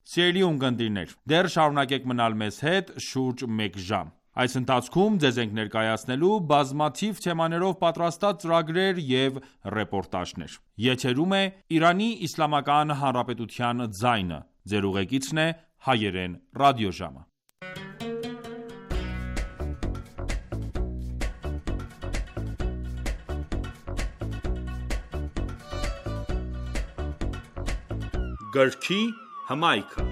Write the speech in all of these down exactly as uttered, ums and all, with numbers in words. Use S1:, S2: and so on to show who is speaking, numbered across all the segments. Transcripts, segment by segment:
S1: Սիրելի ունկնդիրներ, դեռ շարունակեք մնալ մեզ հետ շուրջ մեկ ժամ: Այս ընթացքում ձեզ ենք ներկայացնելու բազմաթիվ թեմաներով պատրաստած ծրագրեր և ռեպորտաժներ: Եթերում է Իրանի Իսլամական Հանրապետության ձայնը: Ձեր ուղեկիցն է Հայերեն ռադիոժամը: Գրքի հմայքը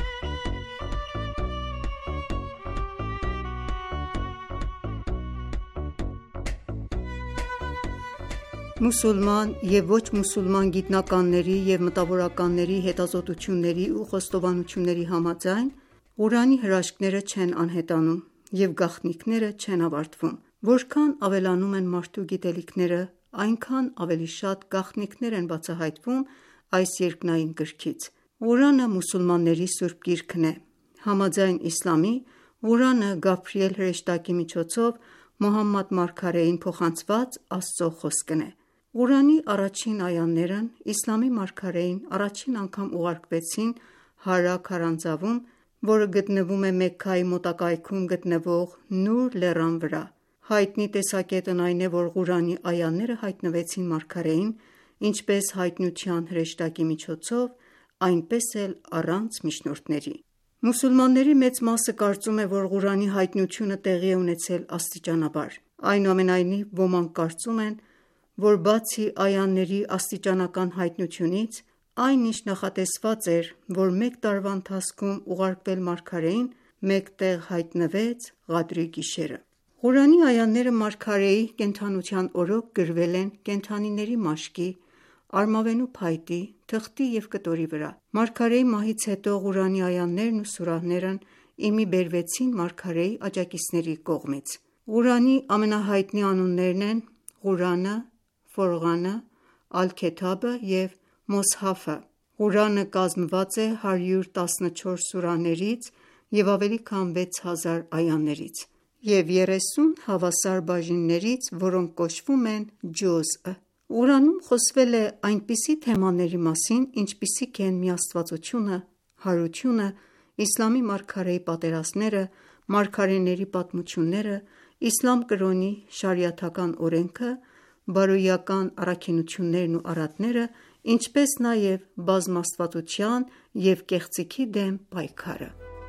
S2: Մուսուլման և ոչ մուսուլման գիտնականների և մտավորականների հետազոտությունների ու խոստովանությունների համաձայն, Ղուրանի հրաշքները չեն անհետանում և գաղտնիքները չեն ավարտվում: Որքան ավելանում են մարդու գիտելիքները, այնքան ավելի շատ գաղտնիքներ են բացահայտվում այս երկնային գրքից: Ղուրանը մուսուլմանների սուրբ գիրքն է: Համաձայն իսլամի, Ղուրանը Գաբրիել հրեշտակի միջոցով Մոհամմադ մարգարեին փոխանցված Աստծո խոսքն է: Ղուրանի առաջին այաներն իսլամի մարգարեին առաջին անգամ ուղարկվեցին Հարա քարանձավում, որը գտնվում է Մեքքայի մոտակայքում գտնվող Նուր լեռան վրա: Հայտնի տեսակետն այն է, որ Ղուրանի այաները հայտնվեցին մարգարեին ինչպես հայտնության հրեշտակի միջոցով, այնպես էլ առանց միջնորդների: Մուսուլմանների մեծ մասը կարծում է, որ Ղուրանի հայտնությունը տեղի է ունեցել աստիճանաբար: Այնուամենայնիվ, ոմանք կարծում են, որ բացի այաների աստիճանական հայտնությունից, այն ինչ նախատեսված էր, որ մեկ տարվա ընթացքում ուղարկվել մարգարեին, մեկտեղ հայտնվեց Ղադրի գիշերը: Ղուրանի այաները մարգարեի կենդանության օրոք գրվել են կենդանիների մաշկի, արմավենու փայտի, թղթի և կտորի վրա: Մարգարեի մահից հետո Ղուրանի այաներն ու սուրահներն ի մի բերվեցին մարգարեի աջակիցների կողմից: Ղուրանի ամենահայտնի անուններն են Ղուրանը, Ֆորղանը, Ալ-Քեթաբը և Մոսհաֆը: Ղուրանը կազմված է հարյուր տասնչորս սուրահներից և ավելի քան վեց հազար այաներից և երեսուն հավասար բաժիններից, որոնք կոչվում են ջուզਅ: Ղուրանում խոսվել է այնպիսի թեմաների մասին, ինչպիսիք են միաստվածությունը, հարությունը, իսլամի մարգարեի պատերազմները, մարգարեների պատմությունները, իսլամ կրոնի շարիաթական օրենքը, բարոյական առաքինություններն ու արատները, ինչպես նաև բազմաստվածության և կեղծիքի դեմ պայքարը: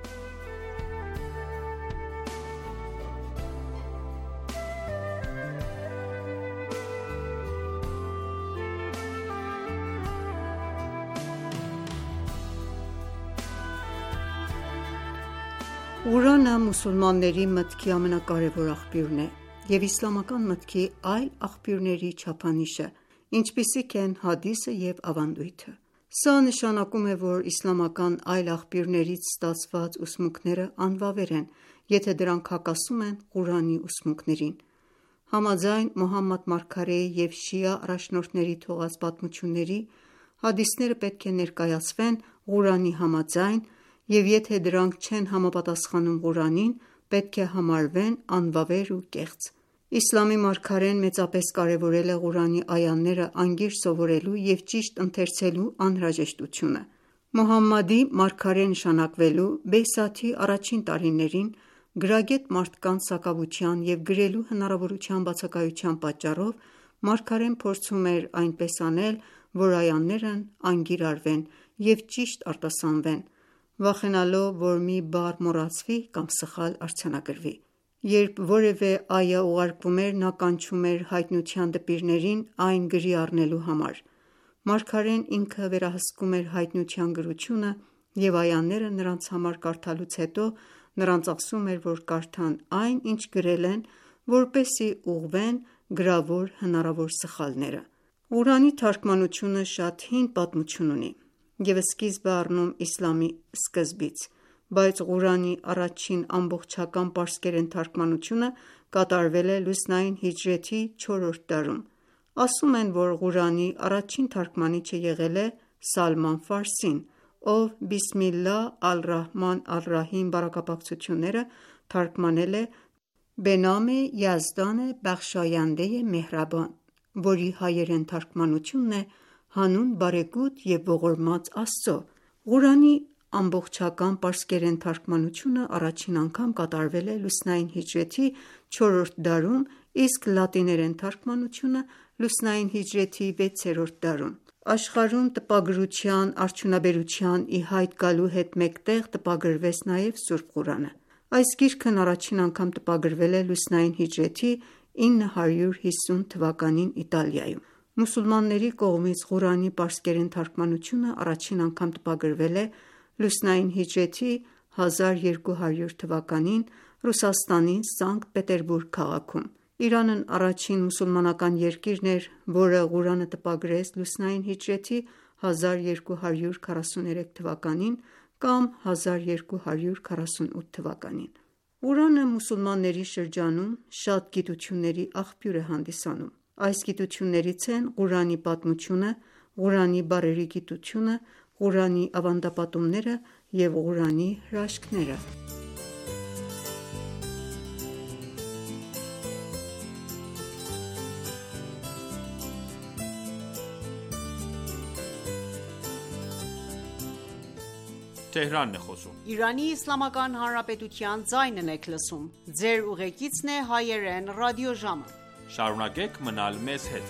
S2: Ղուրանը մուսուլմանների մտքի ամենակարևոր աղբյուրն է և իսլամական մտքի այլ աղբյուրների չափանիշը, ինչպիսիք են հադիսը և ավանդույթը: Սա նշանակում է, որ իսլամական այլ աղբյուրներից ստացված ուսմունքները անվավեր են, եթե դրանք հակասում են Ղուրանի ուսմունքներին: Համաձայն Մոհամմադ մարգարեի և շիա առաջնորդների թողած պատմությունների, հադիսները պետք է ներկայացվեն Ղուրանի համաձայն և եթե դրանք չեն համապատասխանում Ղուրանին, պետք է համարվեն անվավեր ու կեղծ: Իսլամի մարգարեն մեծապես կարևորել է Ղուրանի այաները անգիր սովորելու և ճիշտ ընթերցելու անհրաժեշտությունը: Մոհամմադի մարգարե նշանակվելու Բեյսաթի առաջին տարիներին, գրագետ մարդկանց սակավության և գրելու հնարավորության բացակայության պատճառով, մարգարեն փորձում էր այնպես անել, որ այաներն անգիր արվեն և ճիշտ արտասանվեն, վախենալով, որ մի բառ մոռացվի կամ սխալ արձանագրվի: Երբ որևէ այա ուղարկվում էր, նա կանչում էր հայտնության դպիրներին այն գրի առնելու համար: Մարգարեն ինքը վերահսկում էր հայտնության գրությունը և այաները նրանց համար կարդալուց հետո նրանց ասում էր, որ կարդան այն, ինչ գրել են, որպեսզի ուղղվեն գրավոր հնարավոր սխալները: Ղուրանի թարգմանությունը շատ հին պատմություն ունի և սկիզբ է առնում իսլամի սկզբից, բայց Ղուրանի առաջին ամբողջական պարսկերեն թարգմանությունը կատարվել է լուսնային հիջրեթի չորրորդ դարում: Ասում են, որ Ղուրանի առաջին թարգմանիչը եղել է Սալման Ֆարսին, ով «Բիսմիլլահ ալ-Ռահման ալ-Ռահիմ» բառակապակցությունները թարգմանել է «Բենամ Յազդան բախշայնդե մեհրաբան», որի հայերեն թարգմանությունն է «Հանուն բարեգութ և ողորմած Աստծո»: Ղուրանի ամբողջական պարսկերեն թարգմանությունը առաջին անգամ կատարվել է լուսնային հիջրեթի չորրորդ դարում, իսկ լատիներեն թարգմանությունը լուսնային հիջրեթի վեցերորդ դարում։ Աշխարհում տպագրության արդյունաբերության ի հայտ գալու հետ մեկտեղ տպագրվեց նաև Սուրբ Ղուրանը։ Այս գիրքն առաջին անգամ տպագրվել է լուսնային հիջրեթի ինը հարյուր հիսուն թվականին Իտալիայում։ Մուսուլմանների կողմից Ղուրանի պարսկերեն թարգմանությունը առաջին անգամ տպագրվել է լուսնային հիջրեթի հազար երկու հարյուր թվականին Ռուսաստանի Սանկտ Պետերբուրգ քաղաքում։ Իրանն առաջին մուսուլմանական երկիրն էր, որը Ղուրանը տպագրեց լուսնային հիջրեթի հազար երկու հարյուր քառասուներեք թվականին կամ հազար երկու հարյուր քառասունութ թվականին։ Ղուրանը մուսուլմանների շրջանում շատ գիտությունների աղբյուր է հանդիսանում։ Այս գիտություններից են Ղուրանի պատմությունը, Ղուրանի բառերի գիտությունը, Ղուրանի ավանդապատումները և Ղուրանի հրաշքները։
S1: Շարունակեք մնալ մեզ հետ։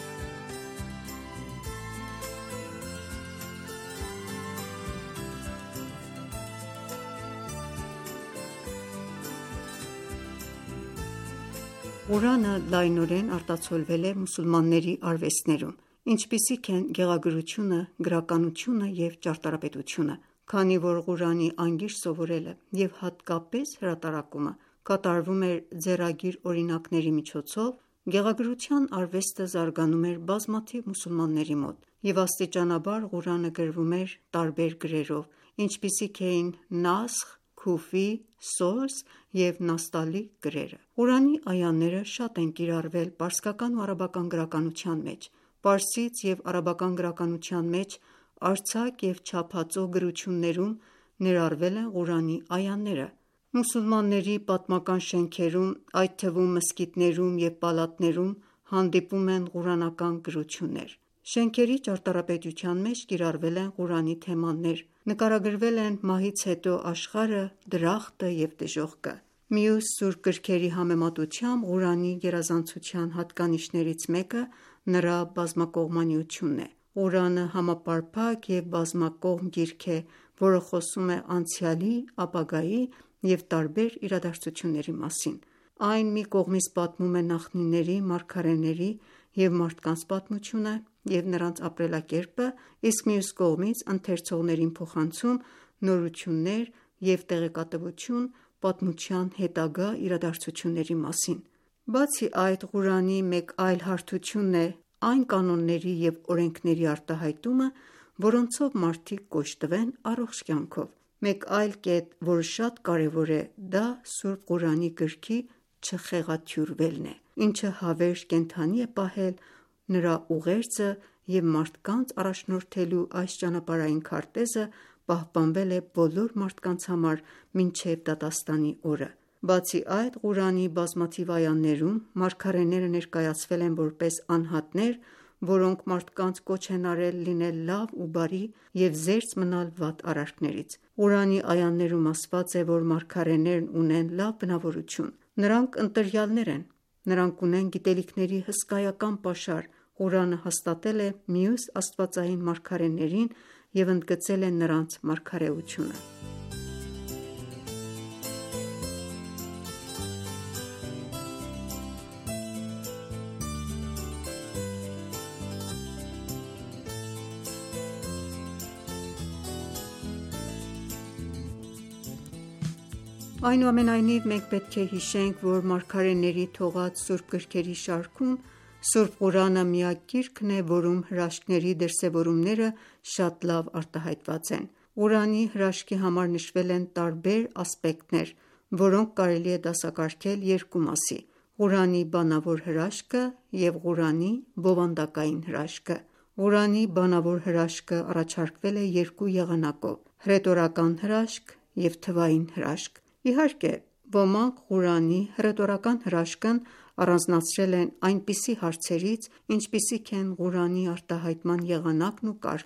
S2: Ղուրանը լայնորեն արտացոլվել է մուսուլմանների արվեստներում, ինչպիսիք են գեղագրությունը, գրականությունը և ճարտարապետությունը։ Քանի որ Ղուրանի անգիր սովորելը և հատկապես հրատարակումը կատարվում էր ձեռագիր օրինակների միջոցով, գեղագրության արվեստը զարգանում էր բազմաթիվ մուսուլմանների մոտ, և աստիճանաբար Ղուրանը գրվում էր տարբեր գրերով, ինչպիսիք էին Նասխ, Քուֆի, Սորս և Նաստալիկ գրերը։ Ղուրանի այաները շատ են կիրառվել պարսկական ու արաբական գրականության մեջ։ Պարսից և արաբական գրականության մեջ արձակ և չափածո գրություններում ներառվել են Ղուրանի այաները։ Մուսուլմանների պատմական շենքերում, այդ թվում մզկիթներում և պալատներում հանդիպում են ղուրանական գրություններ։ Շենքերի ճարտարապետության մեջ կիրառվել են Ղուրանի թեմաներ, նկարագրվել են մահից հետո աշխարհը, դրախտը և դժոխքը։ Մյուս սուրբ գրքերի համեմատությամբ Ղուրանի գերազանցության հատկանիշներից մեկը նրա բազմակողմանիությունն է։ Ղուրանը համապարփակ և բազմակողմ գիրք է, որը խոսում է անցյալի, ապագայի և տարբեր իրադարձությունների մասին։ Այն մի կողմից պատմում է նախնիների, մարգարեների և մարդկանց պատմությունը և նրանց ապրելակերպը, իսկ մյուս կողմից ընթերցողներին փոխանցում նորություններ և տեղեկատվություն պատմության հետագա իրադարձությունների մասին։ Բացի այդ, Ղուրանի մեկ այլ հարթությունն է այն կանոնների և օրենքների արտահայտումը, որոնցով մարդիկ կօժտվեն առողջ կյանքով։ Մեկ այլ կետ, որը շատ կարևոր է, դա Սուրբ Ղուրանի գրքի չխեղաթյուրվելն է, ինչը հավերժ կենդանի է պահել նրա ուղերձը, և մարդկանց առաջնորդելու այս ճանապարհային քարտեզը պահպանվել է բոլոր մարդկանց համար մինչև դատաստանի օրը։ Բացի այդ, Ղուրանի բազմաթիվ այաներում մարգարեները ներկայացվել են որպես անհատներ, որոնք մարդկանց կոչ են արել լինել լավ ու բարի և զերծ մնալ վատ արարքներից։ Ղուրանի այաներում ասված է, որ մարգարեներն ունեն լավ բնավորություն։ Նրանք ընտրյալներ են։ Նրանք ունեն գիտելիքների հսկայական պաշար։ Ղուրանը հաստատել է մյուս աստվածային մարգարեներին և ընդգծել է նրանց մարգարեությունը։ Այնուամենայնիվ, մենք պետք է հիշենք, որ մարգարեների թողած սուրբ գրքերի շարքում Սուրբ Ղուրանը միակ գիրքն է, որում հրաշքների դրսևորումները շատ լավ արտահայտված են։ Ղուրանի հրաշքի համար նշվել են տարբեր ասպեկտներ, որոնք կարելի է դասակարգել երկու մասի՝ Ղուրանի բանավոր հրաշքը և Ղուրանի բովանդակային հրաշքը։ Ղուրանի բանավոր հրաշքը առաջարկվել է երկու եղանակով՝ հռետորական հրաշք և թվային հրաշք։ Իհարկե, ոմանք Ղուրանի հռետորական հրաշքն առանձնացրել են այնպիսի հարցերից, ինչպիսիք են Ղուրանի արտահայտման եղանակն ու կարգը,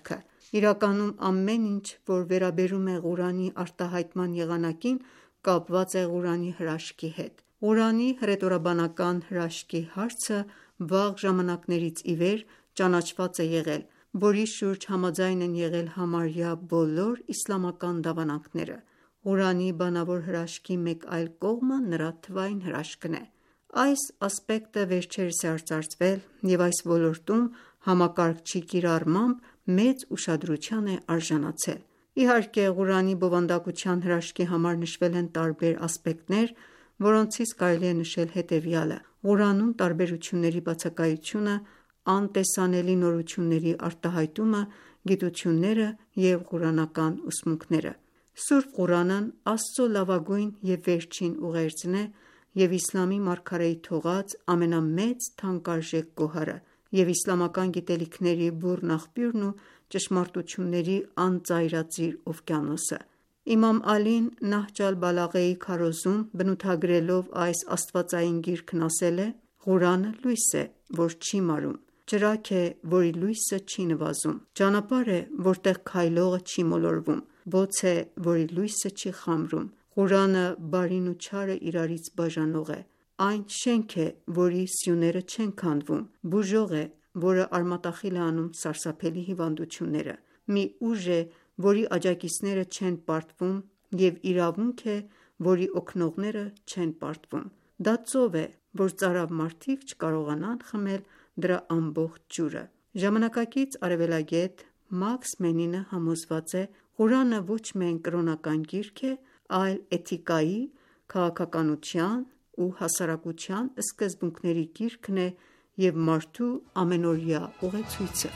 S2: Իրականում ամեն ինչ, որ վերաբերում է Ղուրանի արտահայտման եղանակին, կապված է Ղուրանի հրաշքի հետ: Ղուրանի հռետորաբանական հրաշքի հարցը վաղ ժամանակներից ի վեր ճանաչված է եղել, որի շուրջ համաձայն են եղել համարյա բոլոր իսլամական դավանանքները: Ղուրանի բանավոր հրաշքի մեկ այլ կողմը նրա թվային հրաշքն է: Այս ասպեկտը վերջերս է արծարծվել և այս ոլորտում համակարգչի կիրառմամբ մեծ ուշադրության է արժանացել: Իհարկե, Ղուրանի բովանդակության հրաշքի համար նշվել են տարբեր ասպեկտներ, որոնցից կարելի է նշել հետևյալը. Ղուրանում տարբերությունների բացակայությունը, անտեսանելի նորությունների արտահայտումը, գիտությունները և ղուրանական ուսմունքները: Սուրբ Ղուրանն Աստծո լավագույն և վերջին ուղերձն է և իսլամի մարգարեի թողած ամենամեծ թանկարժեք գոհարը և իսլամական գիտելիքների բուռն աղբյուրն ու ճշմարտությունների անծայրածիր օվկիանոսը: Իմամ Ալին Նահջ ալ-Բալաղեի քարոզում բնութագրելով այս աստվածային գիրքն ասել է. «Ղուրանը լույս է, որ չի մարում, ճրագ է, որի լույսը չի նվազում, ճանապարհ է, որտեղ քայլողը չի մոլորվում, բոց է, որի լույսը չի խամրում: Ղուրանը բարին ու չարը իրարից բաժանող է: Այն շենք է, որի սյուները չեն քանդվում, բուժող է, որը արմատախիլ է անում սարսափելի հիվանդությունները, մի ուժ է, որի աջակիցները չեն պարտվում և իրավունք է, որի օգնողները չեն պարտվում: Դա ծով է, որ ծարավ մարդիկ չկարողանան խմել դրա ամբողջ ջուրը»: Ժամանակակից արևելագետ Մաքս Մենինը համոզված է. «Ղուրանը ոչ միայն կրոնական գիրք է, այլ էթիկայի, քաղաքականության ու հասարակության սկզբունքների գիրքն է և մարդու ամենօրյա ուղեցույցը»: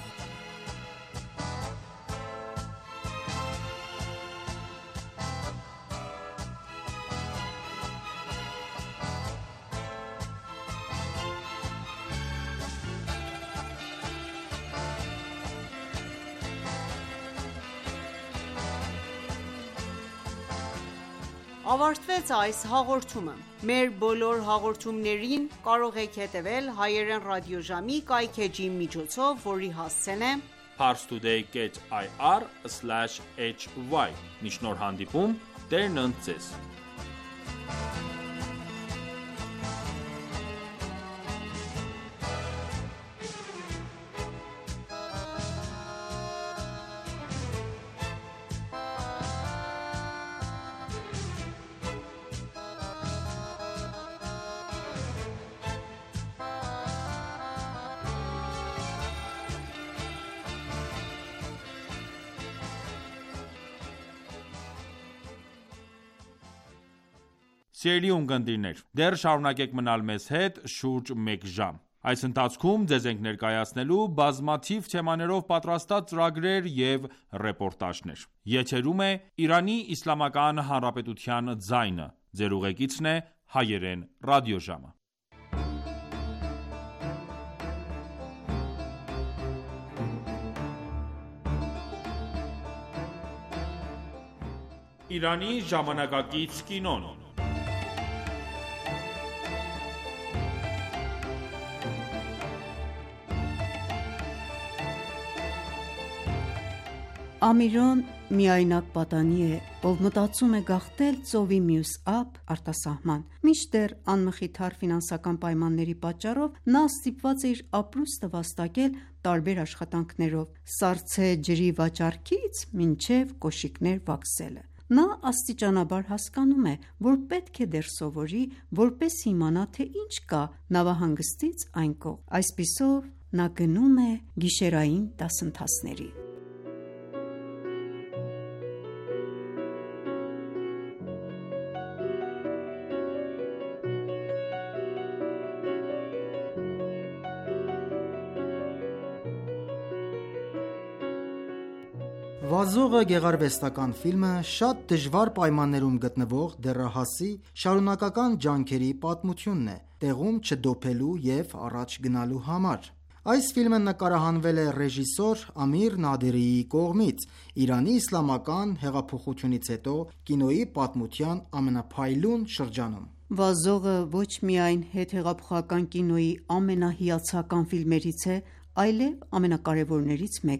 S3: Ավարտվեց այս հաղորդումը: Մեր բոլոր հաղորդումներին կարող եք հետևել հայերեն ռադիոժամի կայքէջի միջոցով, որի հասցեն է
S1: parstoday կետ ir slash hy: Մինչ նոր հանդիպում, Տերն ընդ Ձեզ: Սիրելի ունկնդիրներ, դեռ շարունակեք մնալ մեզ հետ շուրջ մեկ ժամ: Այս ընթացքում ձեզ ենք ներկայացնելու բազմաթիվ թեմաներով պատրաստած ծրագրեր և ռեպորտաժներ: Եթերում է «Իրանի Իսլամական Հանրապետության ձայնը»: Ձեր ուղեկիցն է Հայերեն ռադիոժամը: Իրանի ժամանակակից կինոն
S2: Ամիրոն միայնակ պատանի է, ով մտածում է գաղթել ծովի մյուս ափ արտասահման: Մինչդեռ անմխիթար ֆինանսական պայմանների պատճառով նա ստիպված է իր ապրուստը վաստակել տարբեր աշխատանքներով՝ սառցե ջրի վաճառքից մինչև կոշիկներ վաքսելը: Նա աստիճանաբար հասկանում է, որ պետք է դեռ սովորի, որպեսզի իմանա, թե ինչ կա նավահանգստից այն կողմ: Այսպիսով նա գնում է գիշերային դասընթացների:
S4: «Վազողը» գեղարվեստական ֆիլմը շատ դժվար պայմաններում գտնվող դեռահասի շարունակական ջանքերի պատմությունն է՝ տեղում չդոփելու և առաջ գնալու համար: Այս ֆիլմը նկարահանվել է ռեժիսոր Ամիր Նադերիի կողմից Իրանի իսլամական հեղափոխությունից հետո կինոյի պատմության ամենափայլուն շրջանում:
S2: «Վազողը» ոչ միայն հետհեղափոխական կինոյի ամենահիացական ֆիլմերից է, այլև ամենակարևորներից մեկը: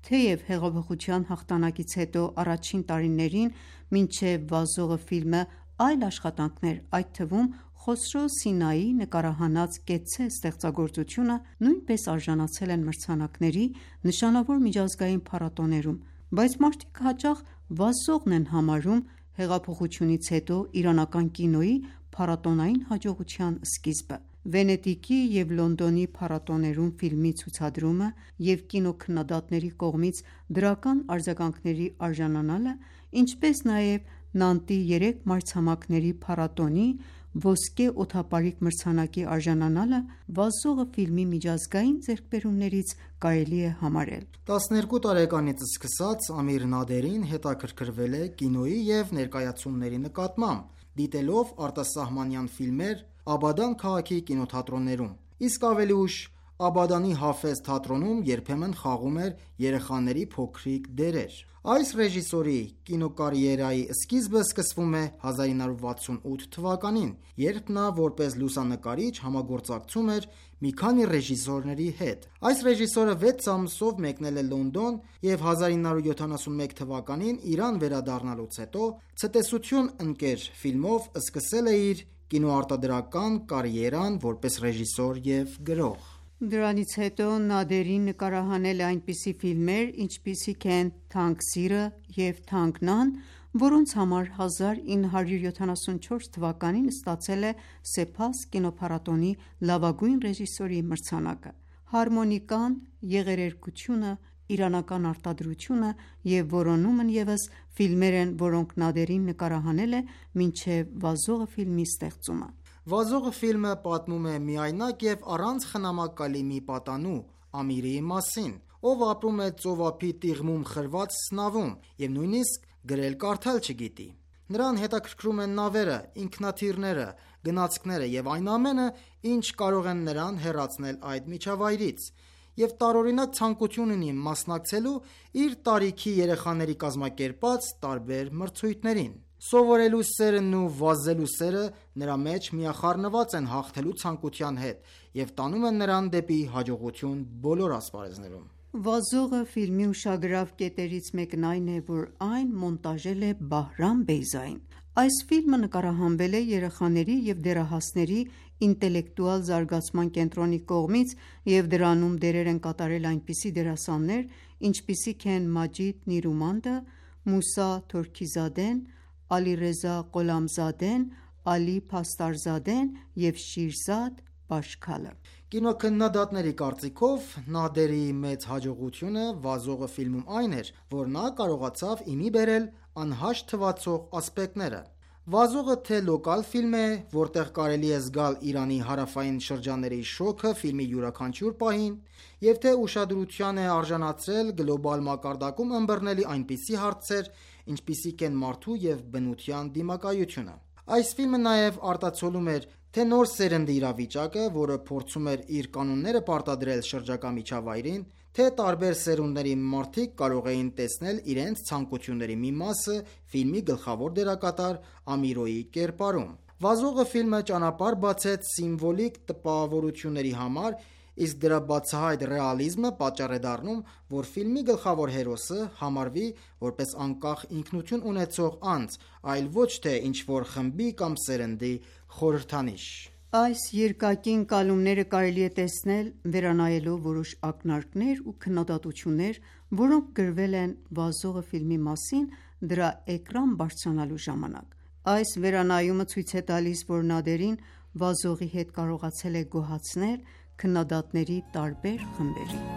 S2: Թեև հեղափոխության հաղթանակից հետո առաջին տարիներին մինչև «Վազողը» ֆիլմը այլ աշխատանքներ, այդ թվում Խոսրո Սինայի նկարահանած «Կեցցե» ստեղծագործությունը նույնպես արժանացել են մրցանակների նշանավոր միջազգային փառատոներում, բայց մարդիկ հաճախ «Վազողն» են համարում հեղափոխությունից հետո իրանական կինոյի փառատոնային հաջողության սկիզբը։ Վենետիկի և Լոնդոնի փառատոներում ֆիլմի ցուցադրումը և կինոքննադատների կողմից դրական արձագանքների արժանանալը, ինչպես նաև Նանտի երեք մայրցամաքների փառատոնի ոսկե օդապարիկ մրցանակի արժանանալը «Վազողը» ֆիլմի միջազգային ձեռքբերումներից կարելի է համարել։
S4: տասներկու տարեկանից սկսած Ամիր Նադերին հետաքրքրվել է կինոյի և ներկայացումների նկատմամբ, դիտելով արտասահմանյան ֆիլմեր Աբադան քաղաքի կինոթատրոններում, իսկ ավելի ուշ Աբադանի Հաֆեզ թատրոնում երբեմն խաղում էր երեխաների փոքրիկ դերեր։ Այս ռեժիսորի կինոկարիերայի սկիզբը սկսվում է հազար ինը հարյուր վաթսունութ թվականին, երբ նա որպես լուսանկարիչ համագործակցում էր մի քանի ռեժիսորների հետ։ Այս ռեժիսորը վեց ամսով մեկնել է Լոնդոն և հազար ինը հարյուր յոթանասունմեկ թվականին Իրան վերադառնալուց հետո «Ցտեսություն, ընկեր» ֆիլմով սկսել է իր կինոարտադրական կարիերան որպես ռեժիսոր և գրող։
S2: Դրանից հետո Նադերին նկարահանել է այնպիսի ֆիլմեր, ինչպիսիք են «Թանկ սիրը» և «Թանկ նան», որոնց համար հազար ինը հարյուր յոթանասունչորս թվականին ստացել է Սեփաս կինոփառատոնի լավագույն ռեժիսորի մրցանակը։ Հարմոնիկան, եղերերգությունը, իրանական արտադրությունը և որոնումն ևս ֆիլմեր են, որոնք Նադերին նկարահանել է մինչև «Վազողը» ֆիլմի ստեղծումը։
S4: «Վազողը» ֆիլմը պատմում է միայնակ և առանց խնամակալի մի պատանու՝ Ամիրի մասին, ով ապրում է ծովափի տիղմում խրված սնավում և նույնիսկ գրել-կարդալ չգիտի։ Նրան հետաքրքրում են նավերը, ինքնաթիռները, գնացքները և այն ամենը, ինչ կարող են նրան հեռացնել այդ միջավայրից, և տարօրինակ ցանկություն ունի մասնակցելու իր տարիքի երեխաների կազմակերպած տարբեր մրցույթներին։ Սովորելու սերն ու վազելու սերը նրա մեջ միախառնված են հաղթելու ցանկության հետ և տանում են նրան դեպի հաջողություն բոլոր ասպարեզներում։
S2: «Վազողը» ֆիլմի ուշագրավ կետերից մեկն այն է, որ այն մոնտաժել է Բահրամ Բեյզային։ Այս ֆիլմը նկարահանվել է երեխաների և դեռահասների ինտելեկտուալ զարգացման կենտրոնի կողմից և դրանում դերեր են կատարել այնպիսի դերասաններ, ինչպիսիք են Մաջիդ Նիրումանդը, Մուսա Թորքիզադեն, Ալիռեզա Ղոլամզադեն, Ալի Փաստարզադեն և Շիրզադ Բաշքալը։
S4: Կինոքննադատների կարծիքով Նադերի մեծ հաջողությունը «Վազողը» ֆիլմում այն էր, որ նա կարողացավ ի մի բերել անհաշտ թվացող ասպեկտները։ «Վազողը» թե լոկալ ֆիլմ է, որտեղ կարելի է զգալ Իրանի հարավային շրջանների շոգը ֆիլմի յուրաքանչյուր պահին, և թե ուշադրության է արժանացրել գլոբալ մակարդակում ըմբռնելի այնպիսի հարցեր, ինչպիսիք են մարդու և բնության դիմակայությունը։ Այս ֆիլմը նաև արտացոլում էր թե նոր սերնդի իրավիճակը, որը փորձում էր իր կանոնները պարտադրել շրջակա միջավայրին, թե տարբեր սերունդների մարդիկ կարող էին տեսնել իրենց ցանկությունների մի մասը ֆիլմի գլխավոր դերակատար Ամիրոյի կերպարում։ «Վազողը» ֆիլմը ճանապարհ բացեց սիմվոլիկ տպավորությունների համար, իսկ դրա բացահայտ ռեալիզմը պատճառ է դառնում, որ ֆիլմի գլխավոր հերոսը համարվի որպես անկախ ինքնություն ունեցող անձ, այլ ոչ թե ինչ-որ խմբի կամ սերնդի խորհրդանիշ։
S2: Այս երկակի ընկալումները կարելի է տեսնել վերանայելով որոշ ակնարկներ ու քննադատություններ, որոնք գրվել են «Վազողը» ֆիլմի մասին դրա էկրան բարձրանալու ժամանակ։ Այս վերանայումը ցույց է տալիս, որ Նադերին «Վազողի» հետ կարողացել է գոհացնել քննադատների տարբեր խմբերին։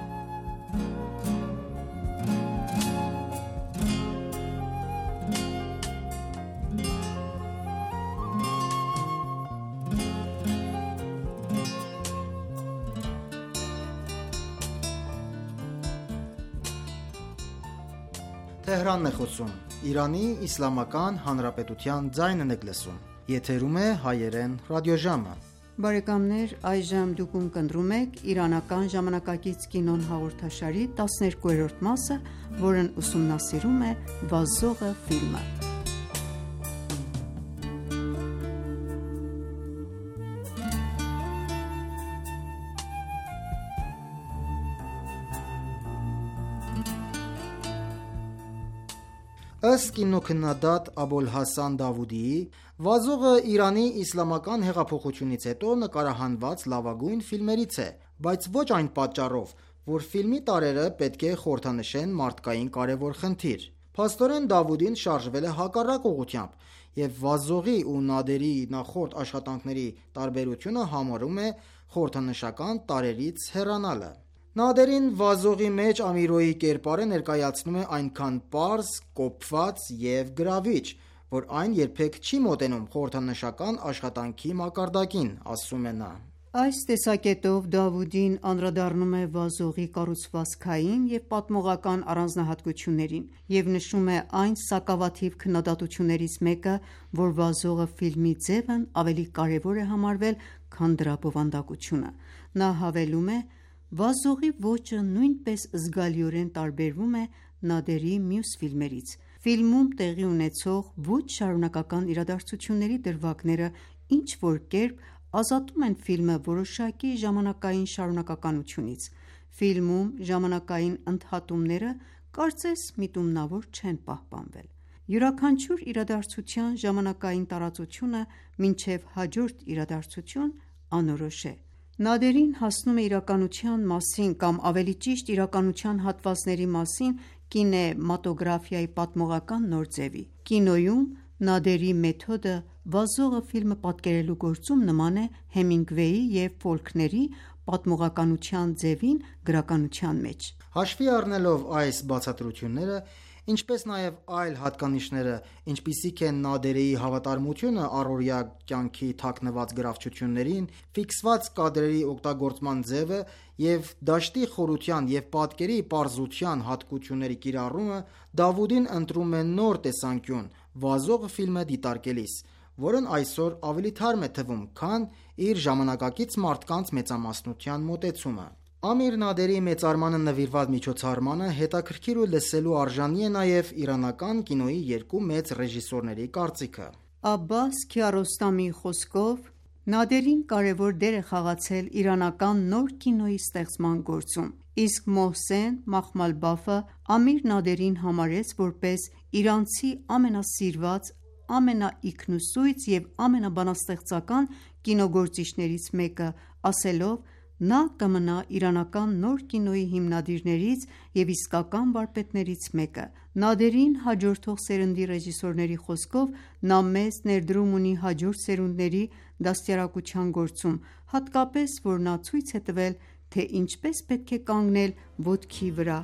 S4: Ըստ կինոքննադատ Աբոլհասան Դավուդիի, «Վազողը» Իրանի իսլամական հեղափոխությունից հետո նկարահանված լավագույն ֆիլմերից է, բայց ոչ այն պատճառով, որ ֆիլմի տարրերը պետք է խորհրդանշեն մարդկային կարևոր խնդիր։ Փաստորեն Դավուդին շարժվել է հակառակ ուղղությամբ և «Վազողի» ու «Նադերի» նախորդ աշխատանքների տարբերությունը համարում է խորհրդանշական տարրերից հեռանալը։ «Նադերին» «Վազողի» մեջ Ամիրոյի կերպարը ներկայացնում է այնքան պարզ, կոփված և գրավիչ, որ այն երբեք չի մոտենում խորհրդանշական աշխատանքի մակարդակին, ասում է նա։
S2: Այս տեսակետով Դավուդին անդրադառնում է «Վազողի» կառուցվածքային և պատմողական առանձնահատկություններին և նշում է այն սակավաթիվ քննադատություններից մեկը, որ «Վազողը» ֆիլմի ձևն ավելի կարևոր է համարվել, քան դրա բովանդակությունը։ Նա հավելում է. «Վազողի ոճը նույնպես զգալիորեն տարբերվում է «Նադերի» մյուս ֆիլմերից։ Ֆիլմում տեղի ունեցող ոչ շարունակական իրադարձությունների դրվագները ինչ-որ կերպ ազատում են ֆիլմը որոշակի ժամանակային շարունակականությունից։ Ֆիլմում ժամանակային ընդհատումները կարծես միտումնավոր չեն պահպանվել։ Յուրաքանչյուր իրադարձության ժամանակային տարածությունը մինչև հաջորդ իրադարձություն անորոշ է։ Նադերին հասնում է իրականության մասին կամ ավելի ճիշտ իրականության հատվածների մասին կինեմատոգրաֆիայի պատմողական նոր ձևի։ Կինոյում Նադերի մեթոդը «Վազողը» ֆիլմը պատկերելու գործում նման է Հեմինգվեյի և Ֆոլքների պատմողականության ձևին գրականության մեջ։
S4: Հաշվի առնելով այս բացատրությունները, ինչպես նաև այլ հատկանիշները, ինչպիսիք են Նադերիի հավատարմությունը առօրյա կյանքի թաքնված գրավչություններին, ֆիքսված կադրերի օգտագործման ձևը և դաշտի խորության և պատկերի պարզության հատկությունների կիրառումը, Դավուդին ընտրում է նոր տեսանկյուն «Վազողը» ֆիլմը դիտարկելիս, որն այսօր ավելի թարմ է թվում, քան իր ժամանակակից մարդկանց մեծամասնության մոտեցումը։ Ամիր Նադերի մեծարմանը նվիրված միջոցառմանը հետաքրքիր ու լսելու արժանի է նաև իրանական կինոյի երկու մեծ ռեժիսորների կարծիքը։
S2: Աբբաս Քիարոստամիի խոսքով. «Նադերին կարևոր դեր է խաղացել իրանական նոր կինոյի ստեղծման գործում, իսկ Մոհսեն Մախմալբաֆը Ամիր Նադերին համարեց որպես իրանցի ամենասիրված, ամենաինքնուսույց և ամենաբանաստեղծական կինոգործիչներից մեկը, ասելով. «Նա կմնա իրանական նոր կինոյի հիմնադիրներից և իսկական վարպետներից մեկը»։ Նադերին հաջորդող սերնդի ռեժիսորների խոսքով, նա մեծ ներդրում ունի հաջորդ սերունդների դաստիարակության գործում, հատկապես, որ նա ցույց է տվել, թե ինչպես պետք է կանգնել ոտքի վրա։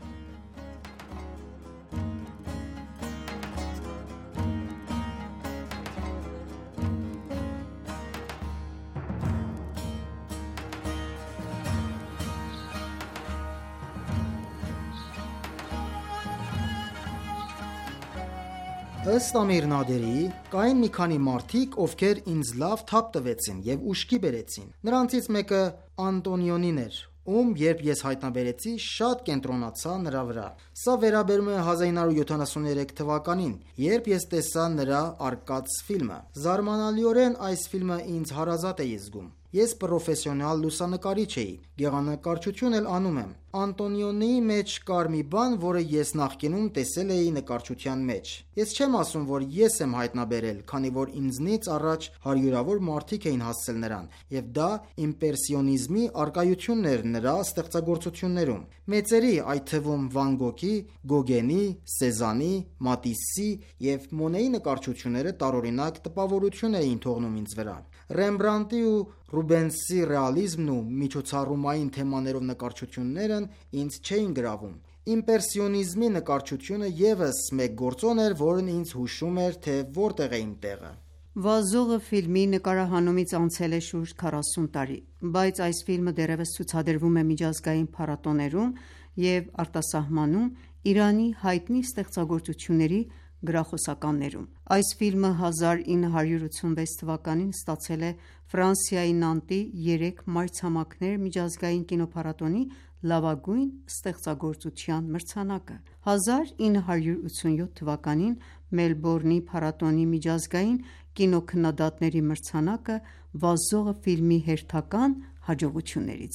S4: Ըստ Ամիր Նադերիի, կային մի քանի մարդիկ, ովքեր ինձ լավ թափ տվեցին և ուշքի բերեցին։ Նրանցից մեկը Անտոնիոնին էր, ում երբ ես հայտնաբերեցի, շատ կենտրոնացա նրա վրա։ Սա վերաբերում է հազար ինը հարյուր յոթանասուններեք թվականին, երբ ես տեսա նրա «Արկադս» ֆիլմը։ Զարմանալիորեն այս ֆիլմը ինձ հարազատ էի զգում։ Ես պրոֆեսիոնալ լուսանկարիչ էի, գեղանկարչություն էլ անում եմ։ Անտոնիոնիի մեջ կար մի բան, որը ես նախկինում տեսել էի նկարչության մեջ։ Ես չեմ ասում, որ ես եմ հայտնաբերել, քանի որ ինձնից առաջ հարյուրավոր մարդիկ էին հասցել նրան, և դա իմպրեսիոնիզմի առկայությունն էր նրա ստեղծագործություններում։ Մեծերի, այդ թվում Վան Գոգի, Գոգենի, Սեզանի, Մատիսսի և Մոնեի նկարչությունները տարօրինակ տպավորություն էին թողնում ինձ վրա։ Ռեմբրանտի ու Ռուբենսի ռեալիզմն ու միջոցառումային թեմաներով նկարչություններն ինձ չէին գրավում։ Իմպրեսիոնիզմի նկարչությունը ևս մեկ գործոն էր, որն ինձ հուշում էր, թե որտեղ է իմ տեղը։
S2: «Վազողը» ֆիլմի նկարահանումից անցել է շուրջ քառասուն տարի, բայց այս ֆիլմը դեռևս ցուցադրվում է միջազգային փառատոներում և արտասահմանում Իրանի հայտնի ստեղծագործությունների գրախոսականներում։ Այս ֆիլմը հազար ինը հարյուր ութսունվեց թվականին ստացել է Ֆրանսիայի Նանտի երեք մայրցամաքներ միջազգային կինոփառատոնի լավագույն ստեղծագործության մրցանակը։ հազար ինը հարյուր ութսունյոթ թվականին Մելբուրնի փառատոնի միջազգային կինոքննադատների մրցանակը «Վազողը» ֆիլմի հերթական հաջողություններից է։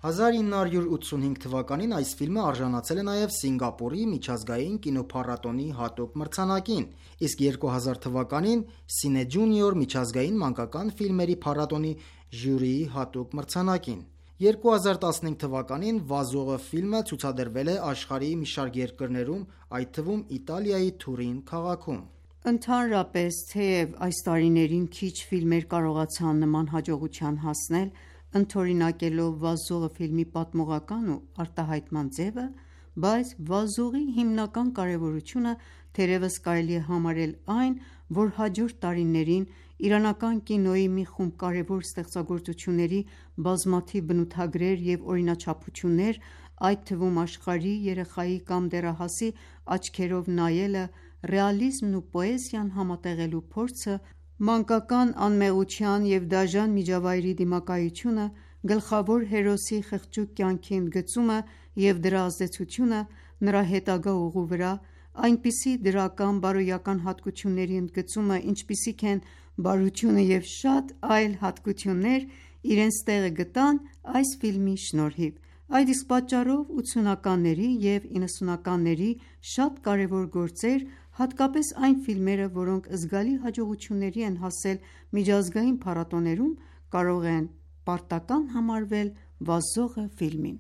S4: հազար ինը հարյուր ութսունհինգ թվականին այս ֆիլմը արժանացել է նաև Սինգապուրի միջազգային կինոփառատոնի հատուկ մրցանակին, իսկ երկու հազար թվականին Cine Junior միջազգային մանկական ֆիլմերի փառատոնի ժյուրիի հատուկ մրցանակին։ երկու հազար տասնհինգ թվականին «Վազողը» ֆիլմը ցուցադրվել է աշխարհի մի շարք երկրներում, այդ թվում Իտալիայի Թուրին քաղաքում։
S2: Ընդհանրապես, թեև այս տարիներին քիչ ֆիլմեր կարողացան նման հաջողության հասնել, ընդօրինակելով «Վազողը» ֆիլմի պատմողական ու արտահայտման ձևը, բայց «Վազողի» հիմնական կարևորությունը թերևս կարելի է համարել այն, որ հաջորդ տարիներին իրանական կինոյի մի խումբ կարևոր ստեղծագործությունների բազմաթիվ բնութագրեր և օրինաչափություններ, այդ թվում աշխարհի երեխայի կամ դեռահասի աչքերով նայելը, ռեալիզմն ու պոեզիան համատեղելու փորձը, մանկական անմեղության և դաժան միջավայրի դիմակայությունը, գլխավոր հերոսի խղճուկ կյանքի ընդգծումը և դրա ազդեցությունը նրա հետագա ուղու վրա, այնպիսի դրական բարոյական հատկությունների ընդգծումը, ինչպիսիք են բարությունը և շատ այլ հատկություններ, իրենց տեղը գտան այս ֆիլմի շնորհիվ։ Այդ իսկ պատճառով ութսունականների և իննսունականների շատ կարևոր գործեր, հատկապես այն ֆիլմերը, որոնք զգալի հաջողությունների են հասել միջազգային փառատոներում, կարող են պարտական համարվել «Վազողը» ֆիլմին։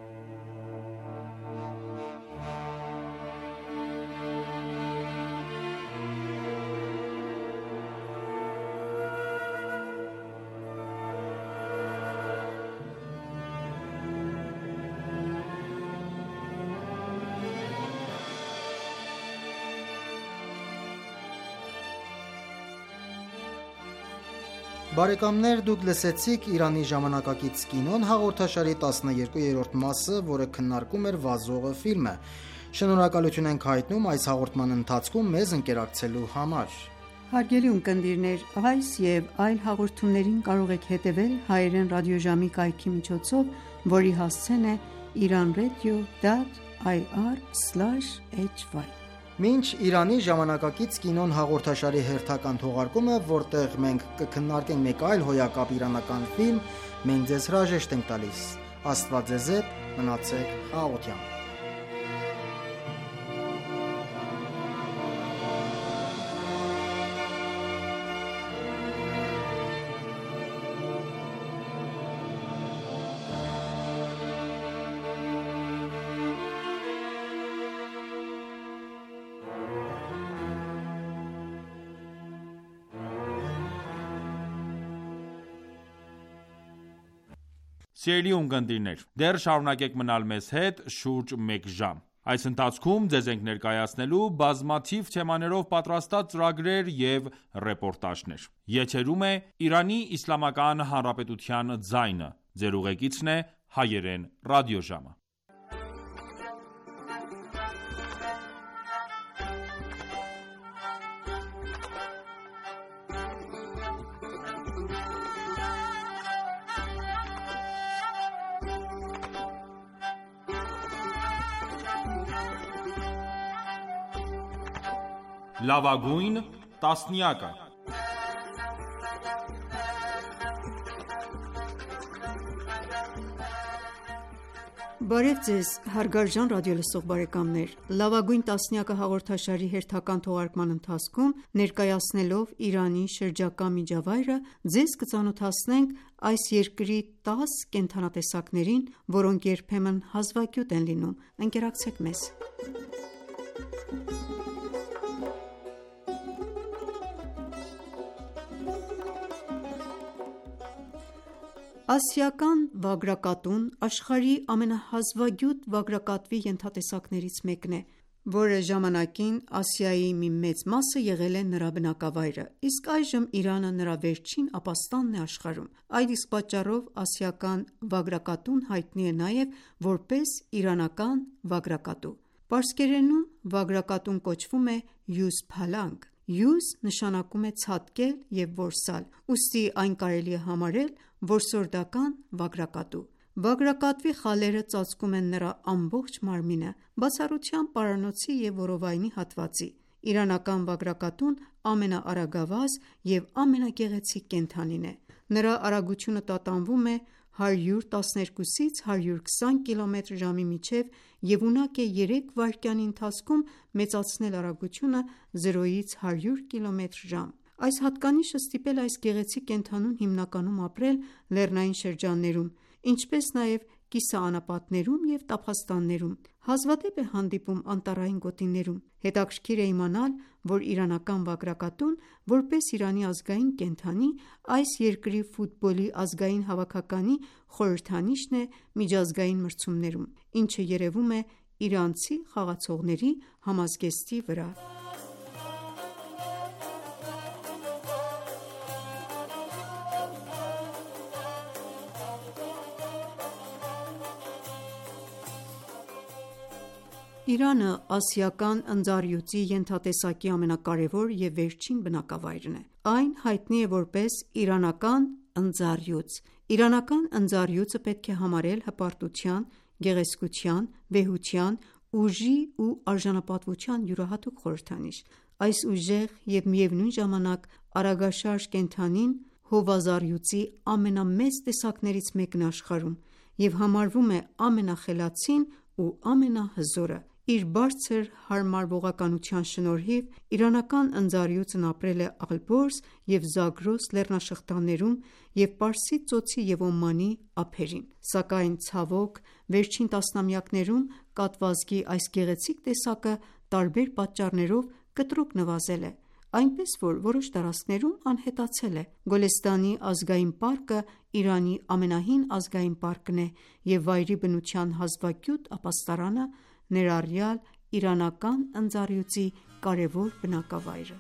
S4: Բարեկամներ, դուք լսեցիք «Իրանի ժամանակակից կինոն» հաղորդաշարի տասներկուերորդ մասը, որը քննարկում էր «Վազողը» ֆիլմը։ Շնորհակալություն ենք հայտնում այս հաղորդման ընթացքում մեզ ընկերակցելու համար։
S2: Հարգելի ունկնդիրներ, այս և այլ հաղորդումներին կարող եք հետևել հայերեն ռադիոժամի կայքի միջոցով, որի հասցեն է իրանradio դոտ այ առ սլաշ էյչ վայ։
S4: Մինչ «Իրանի ժամանակակից կինոն» հաղորդաշարի հերթական թողարկումը, որտեղ մենք կքննարկենք մեկ այլ հոյակապ իրանական ֆիլմ, մենք ձեզ հրաժեշտ ենք տալիս։ Աստված ձեզ հետ, մնացեք խաղաղությամբ։
S1: Սիրելի ունկնդիրներ, դեռ շարունակեք մնալ մեզ հետ շուրջ մեկ ժամ։ Այս ընթացքում ձեզ ենք ներկայացնելու բազմաթիվ թեմաներով պատրաստած ծրագրեր և ռեպորտաժներ։ Եթերում է Իրանի Իսլամական Հանրապետության ձայնը, ձեր ուղեկիցն է հայերեն ռադիոժամը։ Լավագույն տասնյակը։
S2: Բարև ձեզ, հարգարժան ռադիոլսող բարեկամներ։ Լավագույն տասնյակը հաղորդաշարի հերթական թողարկման ընթացքում, ներկայացնելով Իրանի շրջակա միջավայրը, ձեզ կծանոթացնենք այս երկրի տաս կենդանատեսակներին, որոնք երբեմն հազվագյուտ են լինում։ Ընկերակցեք մեզ։ Ասիական վագրակատուն աշխարհի ամենահազվագյուտ վագրակատվի ենթատեսակներից մեկն է, որը ժամանակին Ասիայի մի մեծ մասը եղել է նրա բնակավայրը, իսկ այժմ Իրանը նրա վերջին ապաստանն է աշխարհում։ Այդ իսկ պատճառով ասիական վագրակատուն հայտնի է նաև որպես իրանական վագրակատու։ Պարսկերենում վագրակատուն կոչվում է յուզ փալանգ։ Յուզ նշանակում է ցատկել և որսալ, ուստի այն կարելի է համարել որսորդական վագրակատու։ Վագրակատվի խալերը ծածկում են նրա ամբողջ մարմինը, բացառությամբ պարանոցի և որովայնի հատվածի։ Իրանական վագրակատուն ամենաարագավազ և ամենագեղեցիկ կենդանին է։ Նրա արագությունը տատանվում է հարյուր տասներկուսից հարյուր քսան կիլոմետր ժամի միջև և ունակ է երեք վայրկյանի ընթացքում մեծացնել արագությունը զրոյից հարյուր կիլոմետր ժամ։ Այս հատկանիշը ստիպել է այս գեղեցիկ կենդանուն հիմնականում ապրել լեռնային շրջաններում, ինչպես նաև կիսաանապատներում և տափաստաններում։ Հազվադեպ է հանդիպում անտառային գոտիներում։ Հետաքրքիր է իմանալ, որ իրանական վակրակատուն, որպես Իրանի ազգային կենդանի, այս երկրի ֆուտբոլի ազգային հավաքականի խորհրդանիշն է միջազգային մրցումներում, ինչը երևում է իրանցի խաղացողների համազգեստի վրա։ Իրանը ասիական ընձառյուծի ենթատեսակի ամենակարևոր և վերջին բնակավայրն է։ Այն հայտնի է որպես իրանական ընձառյուծ։ Իրանական ընձառյուծը պետք է համարել հպարտության, գեղեցկության, վեհության, ուժի ու արժանապատվության յուրահատուկ խորհրդանիշ։ Այս ուժեղ և միևնույն ժամանակ արագաշարժ կենդանին հովազառյուծի ամենամեծ տեսակներից մեկն է աշխարհում և համարվում է ամենախելացին ու ամենահզորը։ Իր բարձր հարմարվողականության շնորհիվ իրանական ընձառյուծն ապրել է Ալբորզ և Զագրոս լեռնաշղթաներում և Պարսից ծոցի և Օմանի ափերին, սակայն ցավոք, վերջին տասնամյակներում կատվազգի այս գեղեցիկ տեսակը տարբեր պատճառներով կտրուկ նվազել է, այնպես որ որոշ տարածքներում անհետացել է։ Գոլեստանի ազգային պարկը Իրանի ամենահին ազգային պարկն է և վայրի բնության հազվագյուտ ապաստարանը, ներառյալ իրանական ընձառյուծի կարևոր բնակավայրը։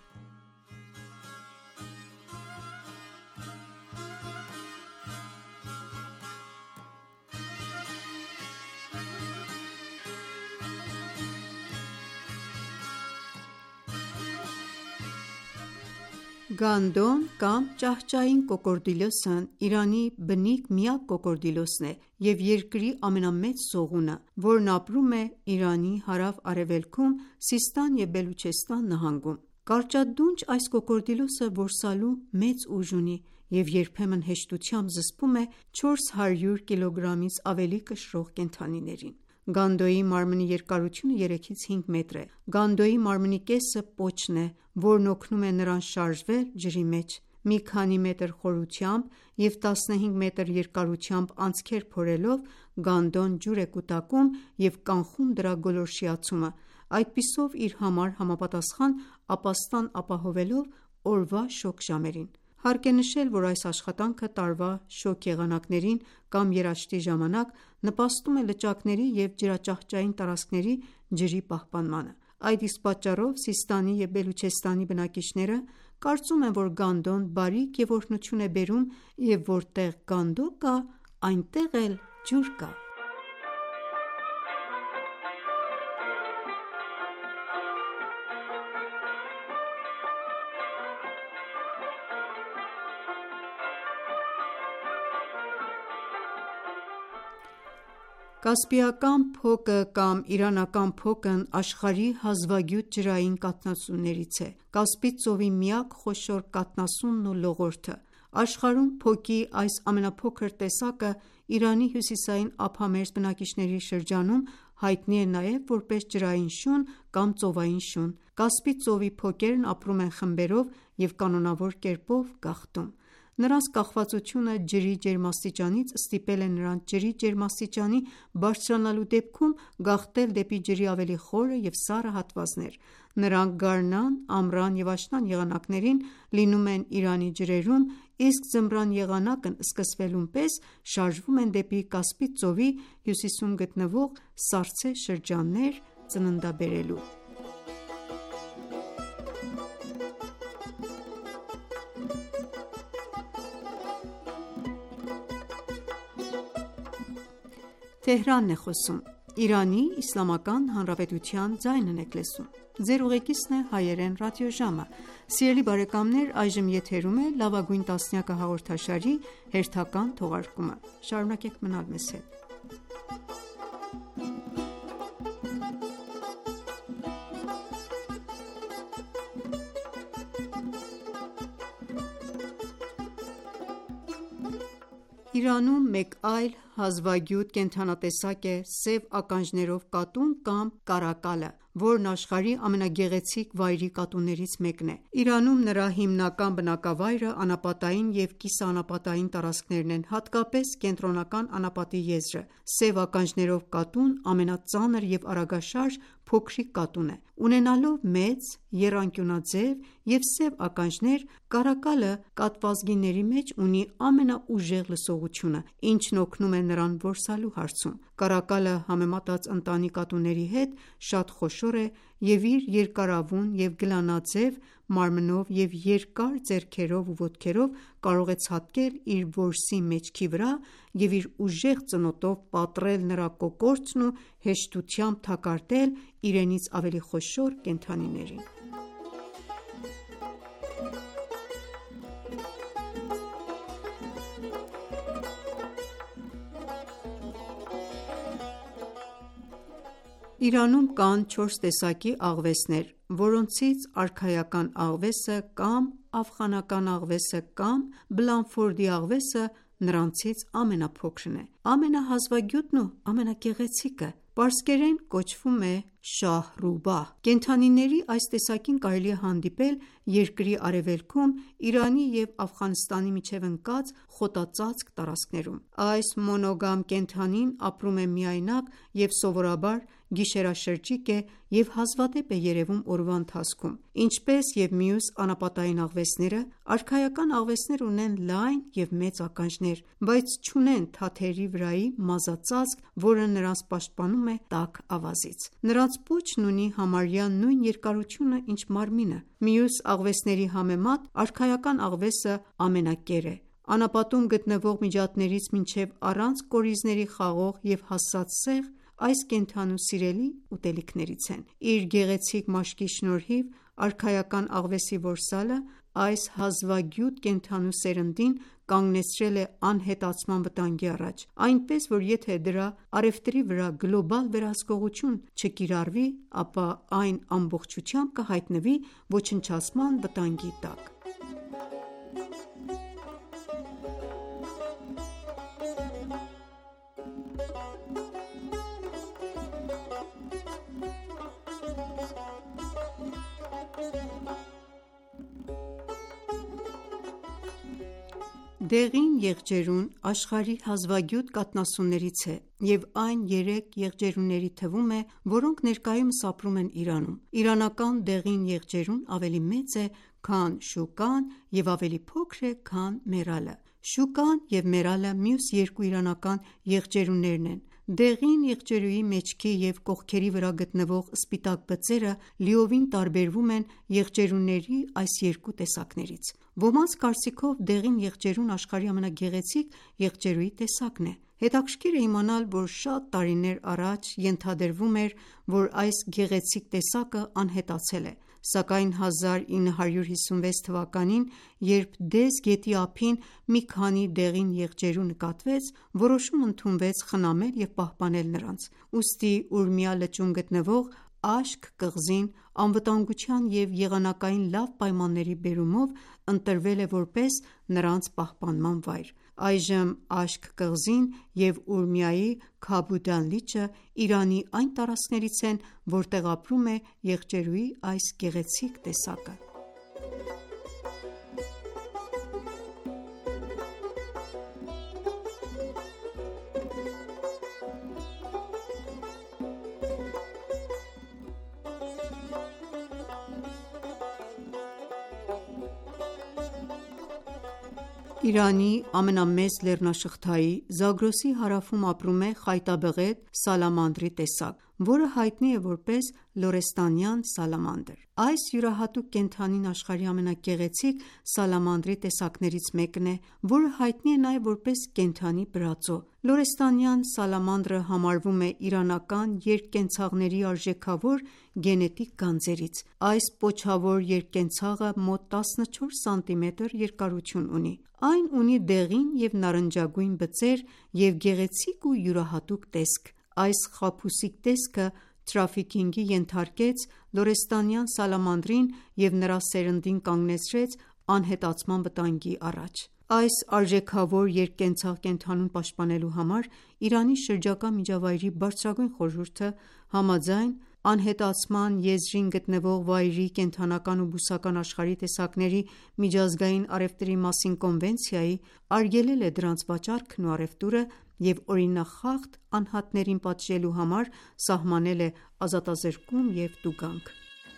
S2: Գանդոն կամ ճահճային կոկորդիլոսն Իրանի բնիկ միակ կոկորդիլոսն է և երկրի ամենամեծ սողունը, որն ապրում է Իրանի հարավ-արևելքում Սիստան և Բելուչեստան նահանգում։ Կարճադունչ այս կոկորդիլոսը որսալու մեծ ուժ ունի և երբեմն հեշտությամբ զսպում է չորս հարյուր կիլոգրամից ավելի կշռող կենդանիներին։ Գանդոյի մարմնի երկարությունը երեքից հինգ մետր է։ Գանդոյի մարմնի կեսը պոչն է, որն օգնում է նրան շարժվել ջրի մեջ։ Մի քանի մետր խորությամբ և տասնհինգ մետր երկարությամբ անցքեր փորելով գանդոն ջուր է կուտակում և կանխում դրա գոլորշիացումը, այդպիսով իր համար համապատասխան ապաստան ապահովելով օրվա շոգ ժամերին։ Հարկ է նշել, որ այս աշխատանքը տարվա շոգ եղանակներին կամ երաշտի ժամանակ նպաստում է լճակների և ջրաճահճային տարածքների ջրի պահպանմանը։ Այդ իսկ պատճառով Սիստանի և Բելուչեստանի բնակիչները կարծում են, որ գանդոն բարիք և օրհնություն է բերում և որտեղ գանդո կա, այնտեղ էլ ջուր կա։ Կասպիական փոկը կամ Իրանական փոկն աշխարհի հազվագյուտ ջրային կաթնասուններից է։ Կասպից ծովի միակ խոշոր կաթնասունն ու լողորդը։ Աշխարհում փոկի այս ամենափոքր տեսակը Իրանի հյուսիսային ափամերձ բնակիչների շրջանում հայտնի է նաև որպես ջրային շուն կամ ծովային շուն։ Կասպից ծովի փոկերն ապրում են խմբերով և կանոնավոր կերպով գաղթում։ Նրանց կախվածությունը ջրի ջերմաստիճանից ստիպել է նրանց ջրի ջերմաստիճանի բարձրանալու դեպքում գաղթել դեպի ջրի ավելի խորը և սառը հատվածներ։ Նրանք գարնան, ամռան և աշնան եղանակներին լինում են Իրանի ջրերում, իսկ ձմռան եղանակն սկսվելուն պես շարժվում են դեպի Կասպից ծովի հյուսիսում գտնվող սառցե շրջաններ ծննդաբերելու։ Իրանում մեկ այլ հազվագյուտ կենդանատեսակ է սև ականջներով կատուն կամ կարակալը, որն աշխարհի ամենագեղեցիկ վայրի կատուներից մեկն է։ Իրանում նրա հիմնական բնակավայրը անապատային և կիսաանապատային տարածքներն են, հատկապես Կենտրոնական անապատի եզրը։ Սև ականջներով կատուն ամենածանր և արագաշարժ փոքրիկ կատուն է։ Ունենալով մեծ, եռանկյունաձև և սև ականջներ, կարակալը կատվազգիների մեջ ունի ամենաուժեղ լսողությունը, ինչն օգնում է նրան որսալու հարցում։ Կարակալը, համեմատած ընտանի կատուների հետ, շատ խոշոր է և իր երկարավուն և գլանաձև մարմնով և երկար ձեռքերով ու ոտքերով կարող է ցատկել իր որսի մեջքի վրա և իր ուժեղ ծնոտով պատռել նրա կոկորդն ու հեշտությամբ թակարդել իրենից ավելի խոշոր կենդանիներին։ Իրանում կան չորս տեսակի աղվեսներ, որոնցից արքայական աղվեսը կամ աֆղանական աղվեսը կամ Բլանֆորդի աղվեսը նրանցից ամենափոքրն է։ Ամենահազվագյուտն ու ամենագեղեցիկը պարսկերեն կոչվում է շահրուբահ։ Կենդանիների այս տեսակին կարելի է հանդիպել երկրի արևելքում, Իրանի և Աֆղանստանի միջև ընկած խոտածածկ տարածքներում։ Այս մոնոգամ կենդանին ապրում է միայնակ և սովորաբար գիշերաշրջիկ է և հազվադեպ է երևում օրվա ընթացքում։ Ինչպես և մյուս անապատային աղվեսները, արքայական աղվեսները ունեն լայն և մեծ ականջներ, բայց չունեն թաթերի վրայի մազածածկ, որը նրանց պաշտպանում է տաք ավազից։ Նրանց պոչն ունի համարյա նույն երկարությունը, ինչ մարմինը։ Մյուս աղվեսների համեմատ արքայական աղվեսը ամենակեր է։ Անապատում գտնվող միջատներից մինչև առանց կորիզների խաղող և հասած սեղ այս կենդանու սիրելի ուտելիքներից են։ Իր գեղեցիկ մաշկի շնորհիվ արքայական աղվեսի որսալը այս հազվագյուտ կենդանու սերնդին կանգնեցրել է անհետացման վտանգի առաջ, այնպես որ եթե դրա առևտրի վրա գլոբալ վերահսկողություն չկիրառվի, ապա այն ամբողջությամբ կհայտնվի ոչնչացման վտանգի տակ։ Դեղին եղջերուն աշխարհի հազվագյուտ կաթնասուններից է և այն երեք եղջերուների թվում է, որոնք ներկայումս ապրում են Իրանում։ Իրանական դեղին եղջերուն ավելի մեծ է, քան շուկան և ավելի փոքր է, քան մեռալը։ Շուկան և մեռալը մյուս երկու իրանական եղջերուներն են։ Դեղին եղջերուի մեջքի և կողքերի վրա գտնվող սպիտակ բծերը լիովին տարբերվում են եղջերուների այս երկու տեսակներից։ Ոմանց կարծիքով դեղին եղջերուն աշխարհի ամենագեղեցիկ եղջերուի տեսակն է։ Հետաքրքիր է իմանալ, որ շատ տարիներ առաջ ենթադրվում էր, որ այս գեղեցիկ տեսակը անհետացել է, սակայն հազար ինը հարյուր հիսունվեց թվականին, երբ Դեզ գետի ափին մի քանի դեղին եղջերու նկատվեց, որոշում ընդունվեց խնամել և պահպանել նրանց։ Ուստի Ուրմիա լճում գտնվող Աշք կղզին անվտանգության և եղանակային լավ պայմանների բերումով ընտրվել է որպես նրանց պահպանման վայր։ Այժմ Աշք կղզին և Ուրմիայի Քաբուդան լիճը Իրանի այն տարածքներից են, որտեղ ապրում է եղջերուի այս գեղեցիկ տեսակը։ Իրանի ամենամեծ լեռնաշղթայի Զագրոսի հարավում ապրում է խայտաբղետ սալամանդրի տեսակ, որը հայտնի է որպես լորեստանյան սալամանդր։ Այս յուրահատուկ կենդանին աշխարհի ամենագեղեցիկ սալամանդրի տեսակներից մեկն է, որը հայտնի է նաև որպես կենդանի բրածո։ Լորեստանյան սալամանդրը համարվում է իրանական երկկենցաղների արժեքավոր գենետիկ գանձերից։ Այս պոչավոր երկկենցաղը մոտ տասնչորս սանտիմետր երկարություն ունի։ Այն ունի դեղին և նարնջագույն բծեր և գեղեցիկ ու յուրահատուկ տեսք։ Այս խաբուսիկ տեսքը թրաֆիքինգի ենթարկեց լորեստանյան սալամանդրին և նրա սերնդին կանգնեցրեց անհետացման վտանգի առաջ։ Այս արժեքավոր երկկենցաղ կենդանուն պաշտպանելու համար Իրանի շրջակա միջավայրի բարձրագույն խորհուրդը համաձայն անհետացման եզրին գտնվող վայրի կենդանական ու բուսական աշխարհի տեսակների միջազգային առևտրի մասին կոնվենցիայի, արգելել է դրանց վաճառքն ու առևտուրը և օրինախախտ անհատներին պատժելու համար սահմանել է ազատազրկում և տուգանք։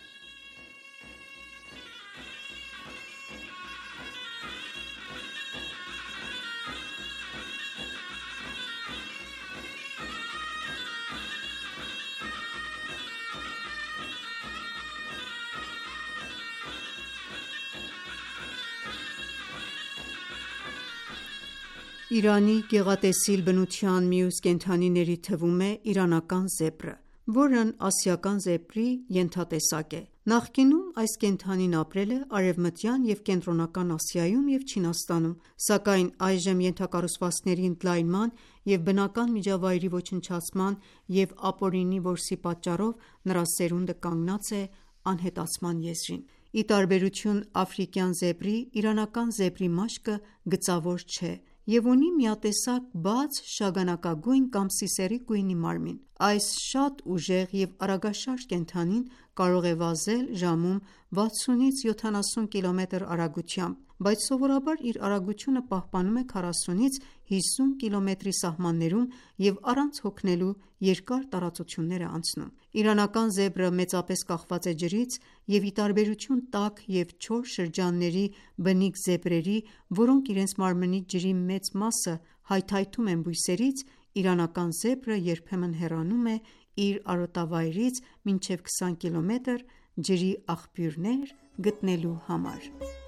S2: Իրանի գեղատեսիլ բնության մյուս կենդանիների թվում է իրանական զեբրը, որն ասիական զեբրի ենթատեսակ է։ Նախկինում այս կենդանին ապրել է Արևմտյան և Կենտրոնական Ասիայում և Չինաստանում, սակայն այժմ ենթակառուցվածքների ընդլայնման և բնական միջավայրի ոչնչացման և ապօրինի որսի պատճառով նրա սերունդը կանգնած է անհետացման եզրին։ Ի տարբերություն աֆրիկյան զեբրի, իրանական զեբրի մաշկը գծավոր չէ և ունի միատեսակ բաց շագանակագույն կամ սիսեռի գույնի մարմին։ Այս շատ ուժեղ և արագաշարժ կենդանին կարող է վազել ժամում վաթսունից յոթանասուն կիլոմետր արագությամբ, բայց սովորաբար իր արագությունը պահպանում է քառասունից հիսուն կիլոմետրի սահմաններում և առանց հոգնելու երկար տարածություններ է անցնում։ Իրանական զեբրը մեծապես կախված է ջրից և ի տարբերություն տաք և չոր շրջանների բնիկ զեբրերի, որոնք իրենց մարմնի ջրի մեծ մասը հայթայթում են բույսերից, իրանական զեբրը երբեմն հեռանում է իր արոտավայրից մինչև քսան կիլոմետր ջրի աղբյուրներ գտնելու համար։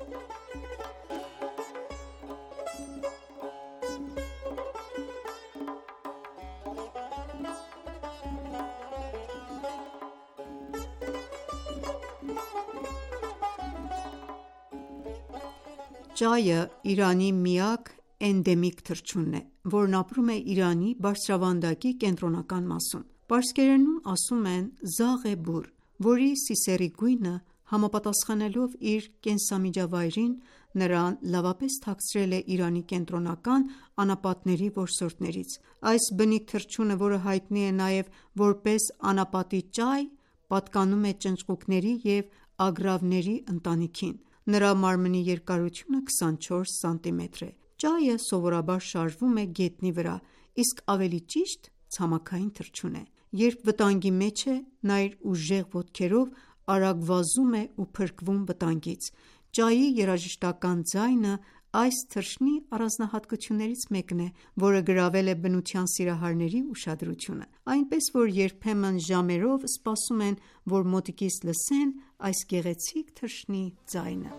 S2: Ճայը Իրանի միակ էնդեմիկ թռչունն է, որն ապրում է Իրանի բարձրավանդակի կենտրոնական մասում։ Պարսկերենում ասում են «զաղ է բուռ», որի սիսեռի գույնը համապատասխանելով իր կենսամիջավայրին, նրան լավապես թաքցրել է Իրանի կենտրոնական անապատների որսորդներից։ Այս բնիկ թռչունը, որը հայտնի է նաև որպես անապատի ճայ, պատկանում է ճնճղուկների և ագռավների ընտանիքին։ Նրա մարմնի երկարությունը քսանչորս սանտիմետր է։ Ճայը սովորաբար շարժվում է գետնի վրա, իսկ ավելի ճիշտ ցամաքային թռչուն է։ Երբ վտանգի մեջ է, նա իր ուժեղ ոտքերով արագ վազում է ու փրկվում վտանգից։ Ճայի երաժշտական ձայնը այս թռչնի առանձնահատկություններից մեկն է, որը գրավել է բնության սիրահարների ուշադրությունը, այնպես որ երբեմն ժամերով սպասում են, որ մոտիկից լսեն այս գեղեցիկ թռչնի ձայնը։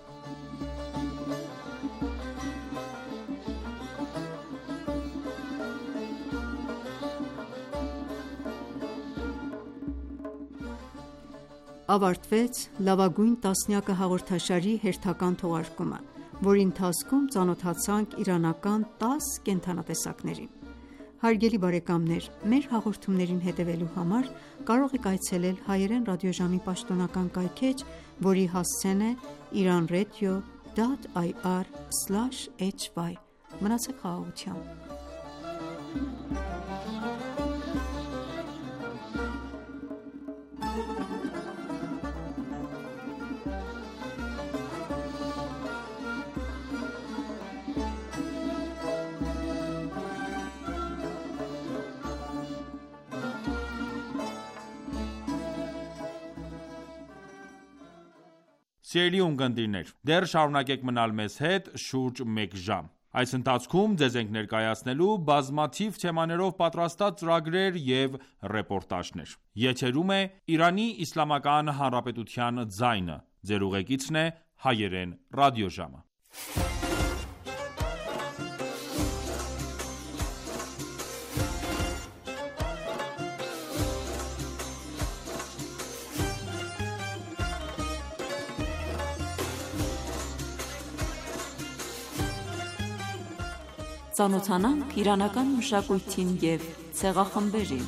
S2: Ավարտվեց «Լավագույն տասնյակը» հաղորդաշարի հերթական թողարկումը, որի ընթացքում ծանոթացանք իրանական տաս կենդանատեսակներին։ Հարգելի բարեկամներ, մեր հաղորդումներին հետևելու համար կարող եք այցելել հայերեն ռադիոժամի պաշտոնական կայքէջ, որի հասցեն է իրանradio դոտ այ առ սլաշ էյչ վայ։ Մնացեք խաղաղությամբ։
S1: Սիրելի ունկնդիրներ, դեռ շարունակեք մնալ մեզ հետ շուրջ մեկ ժամ։ Այս ընթացքում ձեզ ենք ներկայացնելու բազմաթիվ թեմաներով պատրաստած ծրագրեր և ռեպորտաժներ։ Եթերում է Իրանի Իսլամական Հանրապետության ձայնը։ Ձեր ուղեկիցն է հայերեն ռադիոժամը։
S5: Ծանոթանանք իրանական մշակույթին և ցեղախմբերին։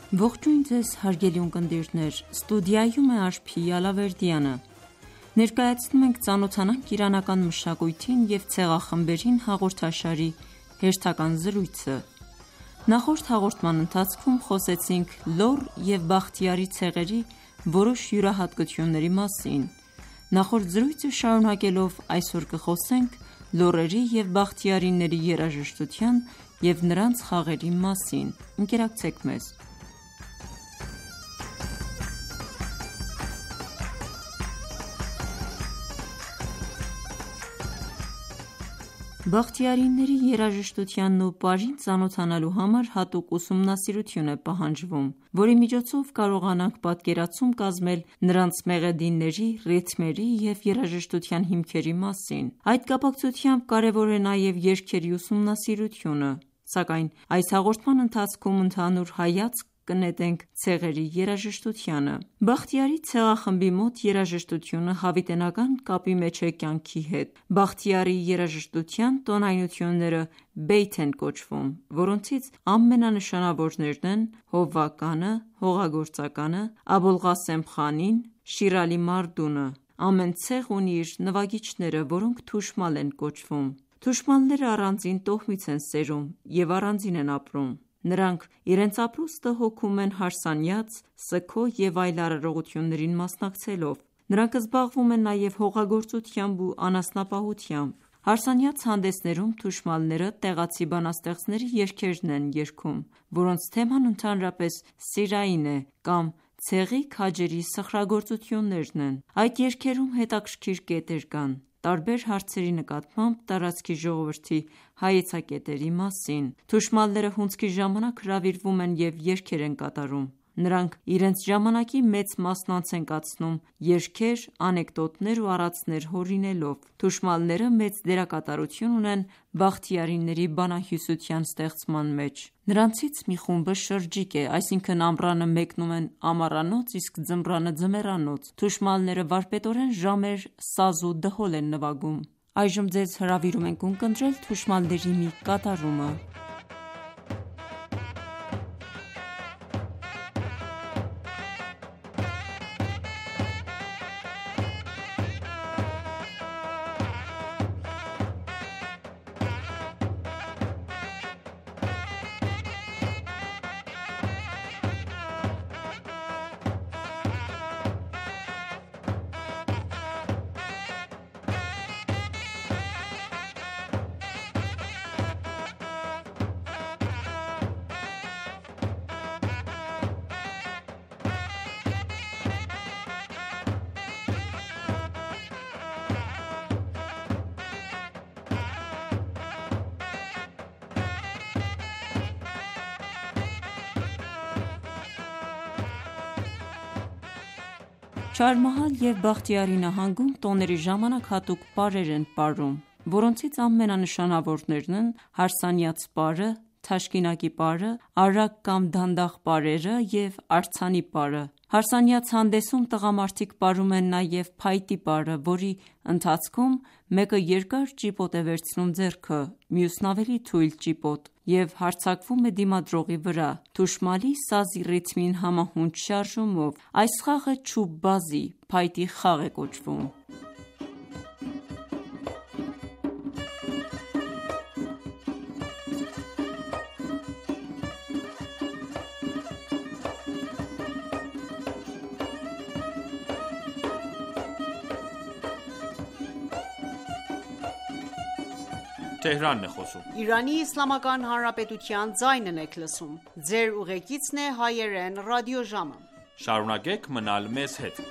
S5: Ողջույն ձեզ հարգելի ունկնդիրներ, ստուդիայում է Աշխի Ալավերդյանը: Ներկայացնում ենք «Ծանոթանանք իրանական մշակույթին և ցեղախմբերին» հաղորդաշարի հերթական զրույցը: Նախորդ հաղորդման ընթացքում խոսեցինք Լոռ և Բախտիարի ցեղերի որոշ յուրահատկությունների մասին: Նախորդ զրույցը շարունակելով այսօր կխոսենք լոռերի և բախտիարիների երաժշտության և նրանց խաղերի մասին: Ընկերակցեք մեզ: Բախտիարիների երաժշտությանն ու պարին ծանոթանալու համար հատուկ ուսումնասիրություն է պահանջվում, որի միջոցով կարողանանք պատկերացում կազմել նրանց մեղեդիների, ռիթմերի և երաժշտության հիմքերի մասին: Այդ կապակցությամբ կարևոր է նաև երգերի ուսումնասիրությունը: Սակայն այս հաղորդման ընթացքում ընդհանուր հայացք կնետենք ցեղերի երաժշտությանը: Բախտիարի ցեղախմբի մոտ երաժշտությունը հավիտենական կապի մեջ է կյանքի հետ: Բախտիարի երաժշտության տոնայնությունները Բեյթ են կոչվում, որոնցից ամենանշանավորներն են Հովվականը, Հողագործականը, Աբոլղասեմ Խանին, Շիր Ալի Մարդունը: Ամեն ցեղ ունի իր նվագիչները, որոնք թուշմալ են կոչվում: Թուշմալները առանձին տոհմից են սերում և առանձին են ապրում: Նրանք իրենց ապրուստը հոգում են հարսանյաց, սգո և այլ արարողություններին մասնակցելով: Նրանք զբաղվում են նաև հողագործությամբ ու անասնապահությամբ: Հարսանյաց հանդեսներում թուշմալները տեղացի բանաստեղծների երգերն են երգում, որոնց թեման ընդհանրապես սիրային է կամ ցեղի քաջերի սխրագործություններն են: Այդ երգերում հետաքրքիր կետեր կան տարբեր հարցերի նկատմամբ տարածքի ժողովրդի հայեցակետերի մասին: Թուշմալները հունձքի ժամանակ հրավիրվում են և երգեր են կատարում: Նրանք իրենց ժամանակի մեծ մասն անց են կացնում երգեր, անեկդոտներ ու առածներ հորինելով: Թուշմալները մեծ դերակատարություն ունեն բախտիարիների բանահյուսության ստեղծման մեջ: Նրանցից մի խումբը շրջիկ է, այսինքն ամռանը մեկնում են ամառանոց, իսկ ձմռանը ձմեռանոց: Թուշմալները վարպետորեն ժամեր սազ ու դհոլ են նվագում: Այժմ ձեզ հրավիրում ենք ունկնդրել թուշմալների մի կատարումը: Չահարմահալ և Բախտիարի նահանգում տոների ժամանակ հատուկ պարեր են պարում, որոնցից ամենանշանավորներն են հարսանյաց պարը, թաշկինակի պարը, արագ կամ դանդաղ պարերը և արձանի պարը: Հարսանյաց հանդեսում տղամարդիկ պարում են նաև փայտի պարը, որի ընթացքում մեկը երկար ճիպոտ է վերցնում ձեռքը, մյուսն ավելի թույլ ճիպոտ և հարձակվում է դիմադրողի վրա, թուշմալի սազի ռիթմին համահունչ շարժումով: Այս խաղը չուբ բազի (փայտի խաղ) է կոչվում:
S1: Շարունակեք մնալ մեզ հետ: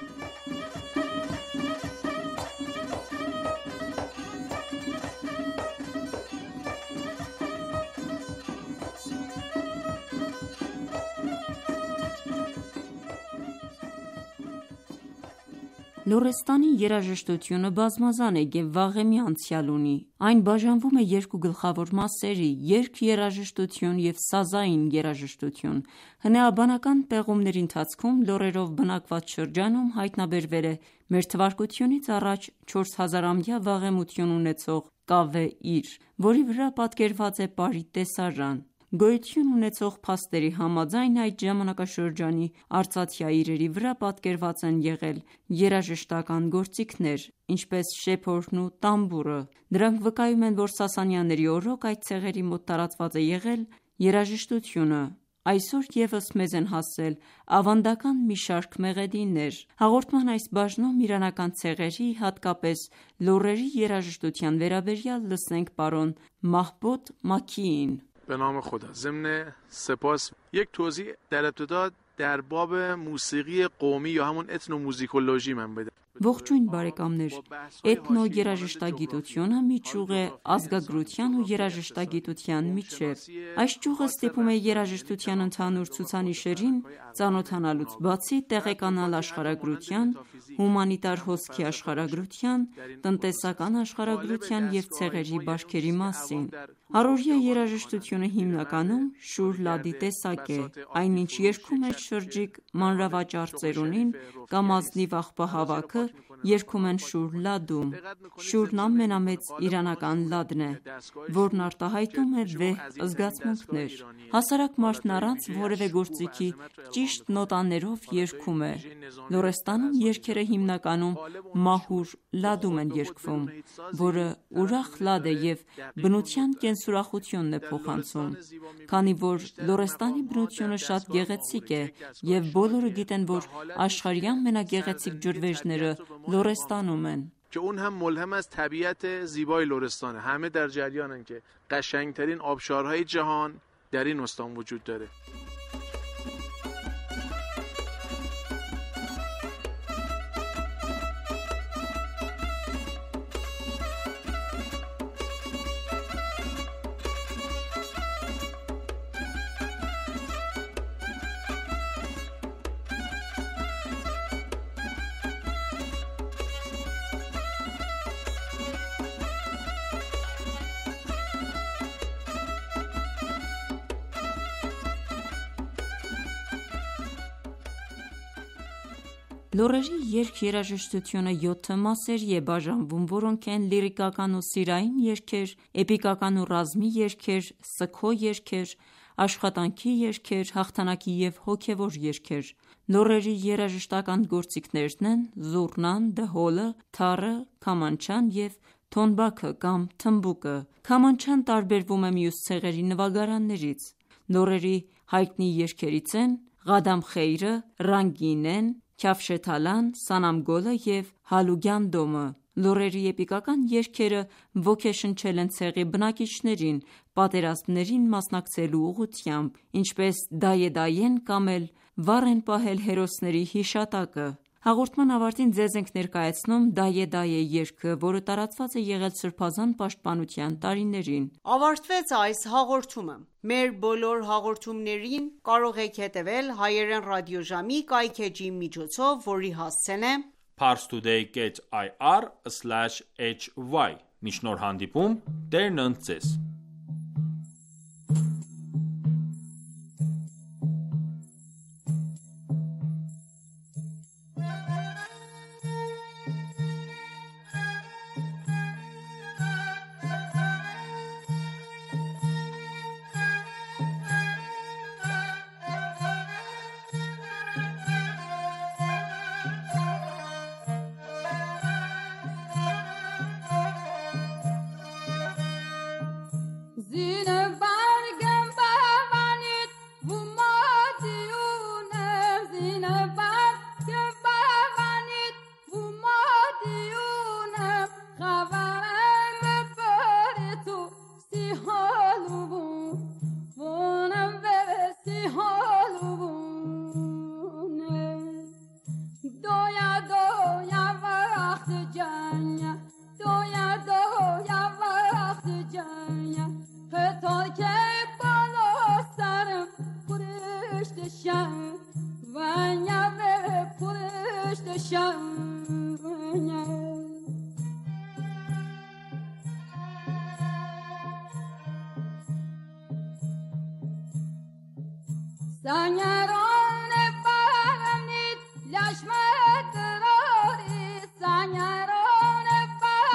S5: Լոռեստանի երաժշտությունը բազմազան է և վաղեմի անցյալ ունի: Այն բաժանվում է երկու գլխավոր մասերի՝ երգ-երաժշտություն և սազային երաժշտություն: Հնեաբանական պեղումների ընթացքում լոռերով բնակված շրջանում հայտնաբերվել է մ.թ.ա. չորս հազարամյա վաղեմություն ունեցող կավե իր, որի վրա պատկերված է պարի տեսարան: Գոյություն ունեցող փաստերի համաձայն այդ ժամանակաշրջանի արծաթյա իրերի վրա պատկերված են եղել երաժշտական գործիքներ, ինչպես շեփորն ու տամբուրը։ Դրանք վկայում են, որ Սասանյանների օրոք այդ ցեղերի մոտ տարածված է եղել երաժշտությունը։ Այսօր ևս մեզ են հասել ավանդական մի շարք մեղեդիներ։ Հաղորդման այս բաժնում իրանական ցեղերի, հատկապես լոռերի երաժշտության վերաբերյալ լսենք պարոն Մահբոդ Մաքիին։
S6: به نام خدا. ضمن سپاس یک توضیح در ابتدا در باب موسیقی قومی یا همون etnomuzikolojی من بده.
S5: Ողջույն բարեկամներ, էթնո երաժշտագիտությունը մի ճյուղ է ազգագրության ու երաժշտագիտության միջև։ Այս ճյուղը ստիպում է երաժշտության ընդհանուր ցուցանիշերին ծանոթանալուց բացի տեղեկանալ աշխարհագրության, հումանիտար հոսքի աշխարհագրության, տնտեսական աշխարհագրության և ցեղերի բարքերի մասին։ Առօրյա երաժշտությունը հիմնականում շուր լադի տեսակ է, այնինչ երգում է շրջիկ մանրավաճառ ծերունին կամ ազնիվ աղբահավաքը երգում են շուր լադում։ Շուրն ամենամեծ իրանական լադն է, որն արտահայտում է վեհ զգացմունքներ։ Հասարակ մարդն առանց որևէ գործիքի ճիշտ նոտաներով երգում է։ Լոռեստանում երգերը հիմնականում մահուր լադում են երգվում, որը ուրախ լադ է և բնության կենսուրախությունն է փոխանցում։ Քանի որ Լոռեստանի բնությունը շատ գեղեցիկ է և բոլորը գիտեն, որ աշխարհի ամենագեղեցիկ ջրվեժները لرستانم են
S6: که اون هم ملهم از طبیعت زیبای لرستانه. همه در جریانن که قشنگترین آبشارهای جهان در این استان وجود داره.
S5: Լոռերի երգ-երաժշտությունը յոթ մասերի է բաժանվում, որոնք են լիրիկական ու սիրային երգեր, էպիկական ու ռազմի երգեր, սգո երգեր, աշխատանքի երգեր, հաղթանակի և հոգևոր երգեր։ Լոռերի երաժշտական գործիքներն են զուռնան, դհոլը, թառը, քամանչան և թոնբաքը կամ թմբուկը։ Քամանչան տարբերվում է մյուս ցեղերի նվագարաններից։ Լոռերի հայտնի երգերից են Ղադամ Խեյրը, Ռանգինեն, Քյավշեթալան, Սանամգոլը և Հալուգյան դոմը։ Լոռերի էպիկական երգերը ոգեշնչել են ցեղի բնակիչներին պատերազմներին մասնակցելու ուղղությամբ, ինչպես Դայեդայեն կամ էլ վառ են պահել հերոսների հիշատակը։ Հաղորդման ավարտին ձեզ ենք ներկայացնում Դայեդայե երգը, որը տարածված է եղել Սրբազան պաշտպանության տարիներին։
S3: Ավարտվեց այս հաղորդումը։ Մեր բոլոր հաղորդումներին կարող եք հետևել հայերեն ռադիոժամի կայքէջի միջոցով, որի հասցեն է
S1: parstoday dot i r slash h y։ Մինչ նոր հանդիպում, Տերն ընդ ձեզ։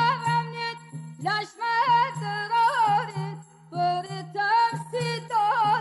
S7: Lashma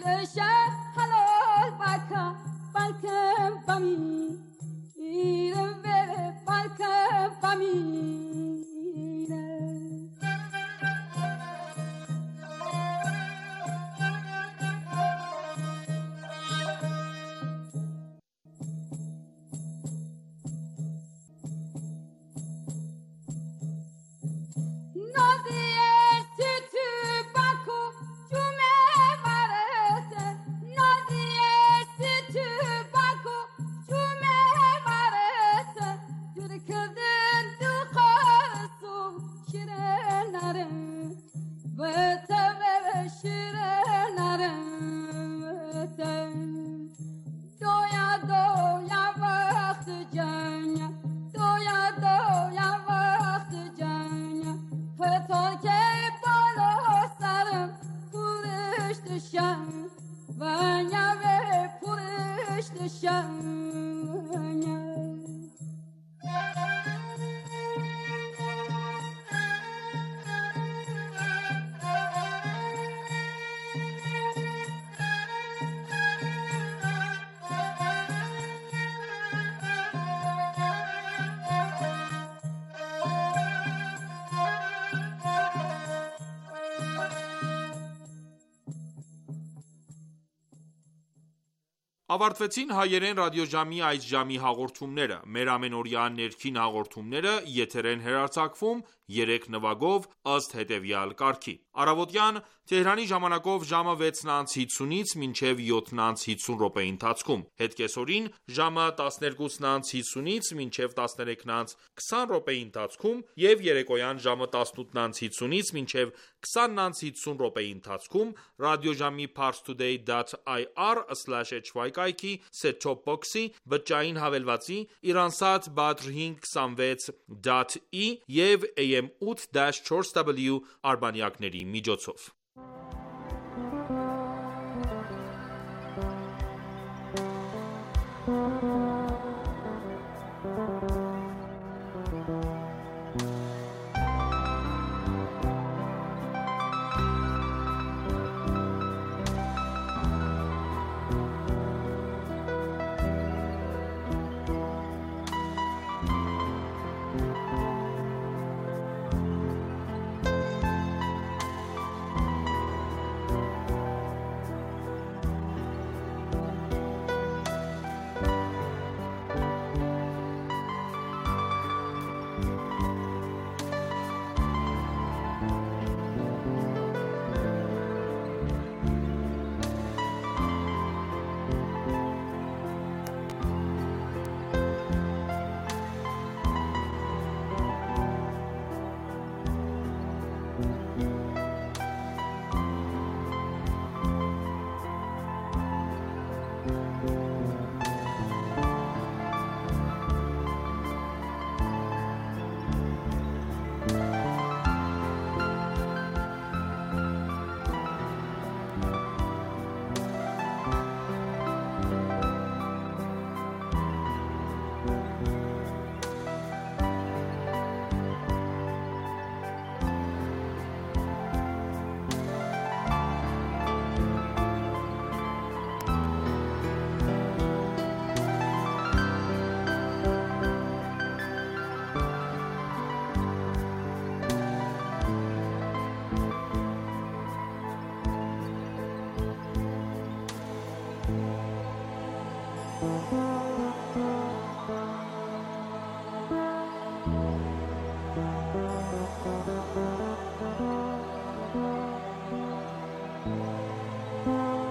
S1: Ավարտվեցին հայերեն ռադիոժամի այս ժամի հաղորդումները։ Մեր ամենօրյա ներքին հաղորդումները եթեր են հեռարձակվում երեք նվագով ըստ հետևյալ կարգի. Առավոտյան Թեհրանի ժամանակով ժամը վեցն անց հիսունից մինչև յոթն անց հիսուն րոպեի ընթացքում, հետ կեսօրին ժամը տասներկուսն անց հիսունից մինչև տասներեքն անց քսան րոպեի ընթացքում և երեկոյան ժամը տասնութն անց հիսունից մինչև քսանն անց հիսուն րոպեի ընթացքում ռադիոժամի parstoday dot i r slash h y կայքի set-top box-ի, բջջային հավելվածի, Iransat Badr հինգ քսանվեց dot i և A M eight dash four W արբանյակների միջոցով։
S7: Thank you.